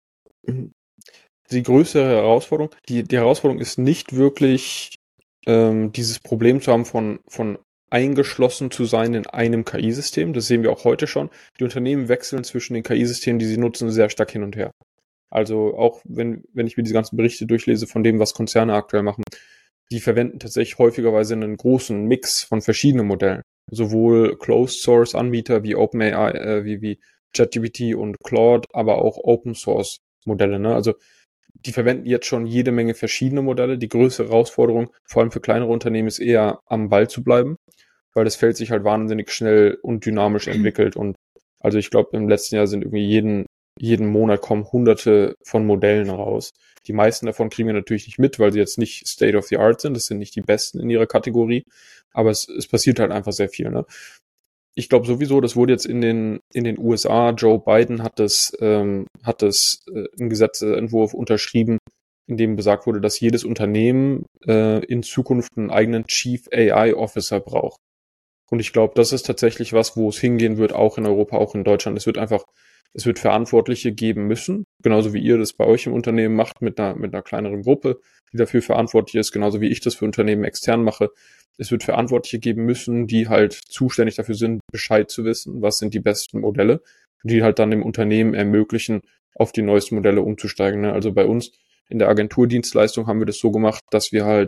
Speaker 1: die größere Herausforderung, die, die Herausforderung ist nicht wirklich ähm, dieses Problem zu haben von, von eingeschlossen zu sein in einem K I-System. Das sehen wir auch heute schon. Die Unternehmen wechseln zwischen den K I-Systemen, die sie nutzen, sehr stark hin und her. Also auch wenn, wenn ich mir diese ganzen Berichte durchlese von dem, was Konzerne aktuell machen, die verwenden tatsächlich häufigerweise einen großen Mix von verschiedenen Modellen. Sowohl Closed-Source-Anbieter wie OpenAI, äh, wie, wie ChatGPT und Claude, aber auch Open-Source-Modelle. Ne? Also die verwenden jetzt schon jede Menge verschiedene Modelle. Die größere Herausforderung, vor allem für kleinere Unternehmen, ist eher am Ball zu bleiben, weil das Feld sich halt wahnsinnig schnell und dynamisch entwickelt. Und also ich glaube, im letzten Jahr sind irgendwie jeden, jeden Monat kommen hunderte von Modellen raus. Die meisten davon kriegen wir natürlich nicht mit, weil sie jetzt nicht State of the Art sind. Das sind nicht die besten in ihrer Kategorie. Aber es, es passiert halt einfach sehr viel, ne? Ich glaube sowieso, das wurde jetzt in den in den U S A, Joe Biden hat das ähm, hat das äh, einen Gesetzentwurf unterschrieben, in dem besagt wurde, dass jedes Unternehmen äh, in Zukunft einen eigenen Chief A I Officer braucht. Und ich glaube, das ist tatsächlich was, wo es hingehen wird, auch in Europa, auch in Deutschland. Es wird einfach, es wird Verantwortliche geben müssen, genauso wie ihr das bei euch im Unternehmen macht, mit einer mit einer kleineren Gruppe, die dafür verantwortlich ist, genauso wie ich das für Unternehmen extern mache. Es wird Verantwortliche geben müssen, die halt zuständig dafür sind, Bescheid zu wissen, was sind die besten Modelle, die halt dann dem Unternehmen ermöglichen, auf die neuesten Modelle umzusteigen. Ne? Also bei uns in der Agenturdienstleistung haben wir das so gemacht, dass wir halt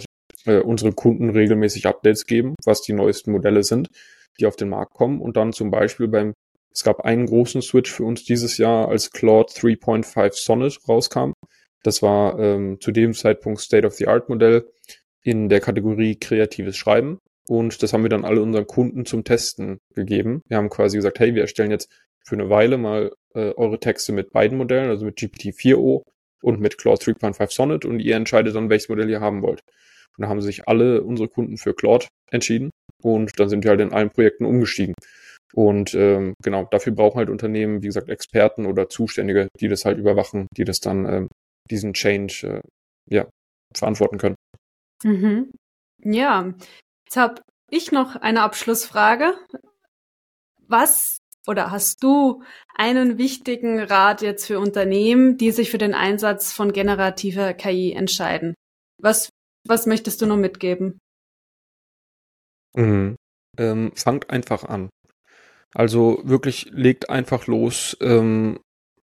Speaker 1: äh, unsere Kunden regelmäßig Updates geben, was die neuesten Modelle sind, die auf den Markt kommen. Und dann zum Beispiel beim, es gab einen großen Switch für uns dieses Jahr, als Claude drei Punkt fünf Sonnet rauskam. Das war ähm, zu dem Zeitpunkt State-of-the-Art-Modell in der Kategorie kreatives Schreiben. Und das haben wir dann alle unseren Kunden zum Testen gegeben. Wir haben quasi gesagt, hey, wir erstellen jetzt für eine Weile mal äh, eure Texte mit beiden Modellen, also mit G P T vier o und mit Claude drei Punkt fünf Sonnet, und ihr entscheidet dann, welches Modell ihr haben wollt. Und da haben sich alle unsere Kunden für Claude entschieden, und dann sind wir halt in allen Projekten umgestiegen. Und ähm, genau, dafür brauchen halt Unternehmen, wie gesagt, Experten oder Zuständige, die das halt überwachen, die das dann, ähm, diesen Change, äh, ja, verantworten können.
Speaker 2: Mhm. Ja, jetzt habe ich noch eine Abschlussfrage. Was oder hast du einen wichtigen Rat jetzt für Unternehmen, die sich für den Einsatz von generativer K I entscheiden? Was, was möchtest du noch mitgeben?
Speaker 1: Mhm. Ähm, fangt einfach an. Also wirklich legt einfach los. Ähm,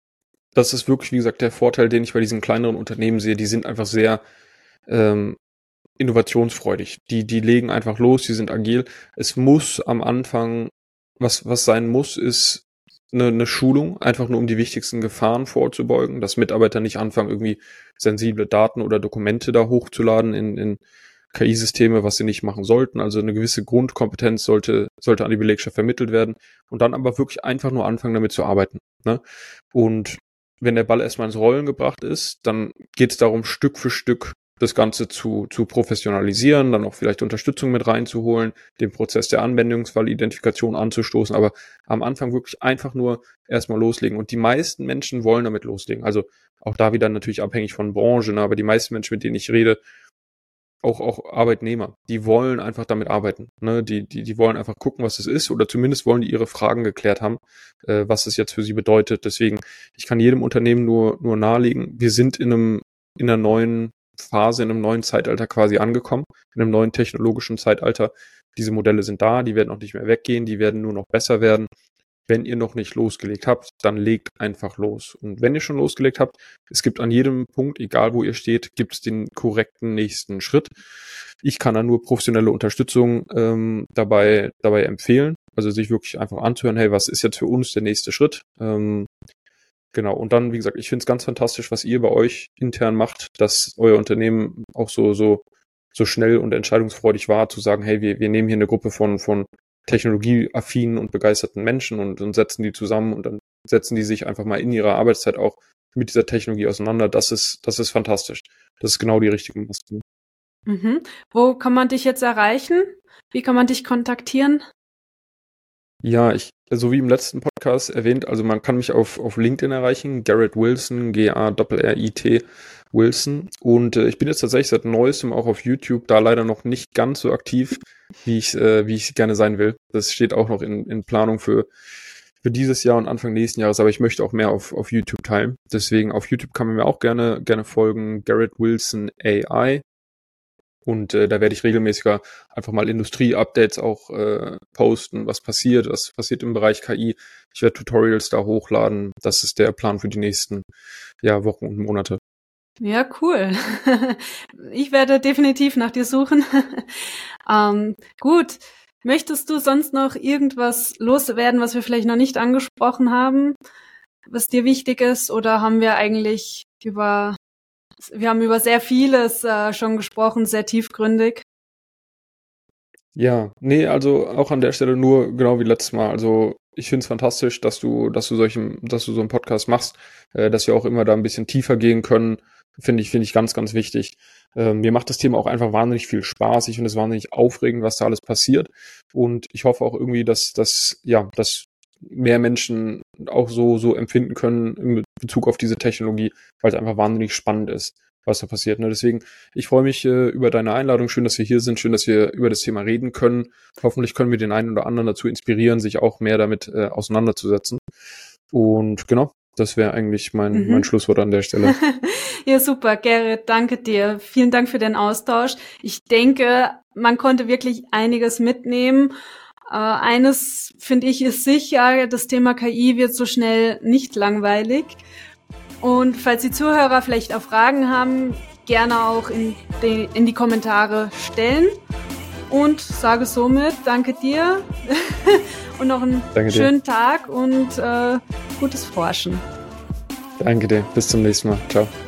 Speaker 1: das ist wirklich, wie gesagt, der Vorteil, den ich bei diesen kleineren Unternehmen sehe. Die sind einfach sehr ähm, innovationsfreudig. Die, die legen einfach los, die sind agil. Es muss am Anfang, was, was sein muss, ist eine, eine Schulung, einfach nur um die wichtigsten Gefahren vorzubeugen, dass Mitarbeiter nicht anfangen, irgendwie sensible Daten oder Dokumente da hochzuladen in, in K I-Systeme, was sie nicht machen sollten. Also eine gewisse Grundkompetenz sollte, sollte an die Belegschaft vermittelt werden, und dann aber wirklich einfach nur anfangen, damit zu arbeiten. Ne? Und wenn der Ball erstmal ins Rollen gebracht ist, dann geht es darum, Stück für Stück das Ganze zu, zu professionalisieren, dann auch vielleicht Unterstützung mit reinzuholen, den Prozess der Anwendungsfallidentifikation anzustoßen, aber am Anfang wirklich einfach nur erstmal loslegen. Und die meisten Menschen wollen damit loslegen. Also auch da wieder natürlich abhängig von Branchen, ne? Aber die meisten Menschen, mit denen ich rede, auch, auch Arbeitnehmer, die wollen einfach damit arbeiten. Ne? Die, die, die wollen einfach gucken, was es ist, oder zumindest wollen die ihre Fragen geklärt haben, äh, was es jetzt für sie bedeutet. Deswegen, ich kann jedem Unternehmen nur, nur nahelegen, wir sind in einem, in einer neuen Phase, in einem neuen Zeitalter quasi angekommen, in einem neuen technologischen Zeitalter. Diese Modelle sind da, die werden auch nicht mehr weggehen, die werden nur noch besser werden. Wenn ihr noch nicht losgelegt habt, dann legt einfach los. Und wenn ihr schon losgelegt habt, es gibt an jedem Punkt, egal wo ihr steht, gibt es den korrekten nächsten Schritt. Ich kann da nur professionelle Unterstützung ähm, dabei, dabei empfehlen. Also sich wirklich einfach anzuhören, hey, was ist jetzt für uns der nächste Schritt? Ähm, Genau, und dann, wie gesagt, ich finde es ganz fantastisch, was ihr bei euch intern macht, dass euer Unternehmen auch so so so schnell und entscheidungsfreudig war, zu sagen, hey, wir wir nehmen hier eine Gruppe von von technologieaffinen und begeisterten Menschen und, und setzen die zusammen, und dann setzen die sich einfach mal in ihrer Arbeitszeit auch mit dieser Technologie auseinander. Das ist das ist fantastisch. Das ist genau die richtige Maßnahme.
Speaker 2: Mhm. Wo kann man dich jetzt erreichen? Wie kann man dich kontaktieren?
Speaker 1: Ja, ich, so wie im letzten Podcast erwähnt, also man kann mich auf, auf LinkedIn erreichen, Garrett Wilson, G A R R I T Wilson. Und äh, ich bin jetzt tatsächlich seit Neuestem auch auf YouTube, da leider noch nicht ganz so aktiv, wie ich äh, wie ich gerne sein will. Das steht auch noch in, in Planung für für dieses Jahr und Anfang nächsten Jahres, aber ich möchte auch mehr auf, auf YouTube teilen. Deswegen auf YouTube kann man mir auch gerne gerne folgen, Garrett Wilson A I. Und äh, da werde ich regelmäßiger einfach mal Industrie-Updates auch äh, posten, was passiert, was passiert im Bereich K I. Ich werde Tutorials da hochladen. Das ist der Plan für die nächsten ja, Wochen und Monate.
Speaker 2: Ja, cool. Ich werde definitiv nach dir suchen. ähm, gut. Möchtest du sonst noch irgendwas loswerden, was wir vielleicht noch nicht angesprochen haben, was dir wichtig ist? Oder haben wir eigentlich über Wir haben über sehr vieles äh, schon gesprochen, sehr tiefgründig.
Speaker 1: Ja, nee, also auch an der Stelle nur genau wie letztes Mal. Also ich finde es fantastisch, dass du, dass du solchen, dass du so einen Podcast machst, äh, dass wir auch immer da ein bisschen tiefer gehen können. Finde ich, finde ich ganz, ganz wichtig. Ähm, mir macht das Thema auch einfach wahnsinnig viel Spaß. Ich finde es wahnsinnig aufregend, was da alles passiert. Und ich hoffe auch irgendwie, dass, dass, ja, dass mehr Menschen auch so, so empfinden können in Bezug auf diese Technologie, weil es einfach wahnsinnig spannend ist, was da passiert. Ne? Deswegen, ich freue mich äh, über deine Einladung. Schön, dass wir hier sind. Schön, dass wir über das Thema reden können. Hoffentlich können wir den einen oder anderen dazu inspirieren, sich auch mehr damit äh, auseinanderzusetzen. Und genau, das wäre eigentlich mein, mhm. mein Schlusswort an der Stelle.
Speaker 2: Ja, super, Gerrit, danke dir. Vielen Dank für den Austausch. Ich denke, man konnte wirklich einiges mitnehmen. Äh, eines, finde ich, ist sicher, das Thema K I wird so schnell nicht langweilig. Und falls die Zuhörer vielleicht auch Fragen haben, gerne auch in die, in die Kommentare stellen. Und sage somit danke dir und noch einen danke schönen dir. Tag und äh, gutes Forschen.
Speaker 1: Danke dir. Bis zum nächsten Mal. Ciao.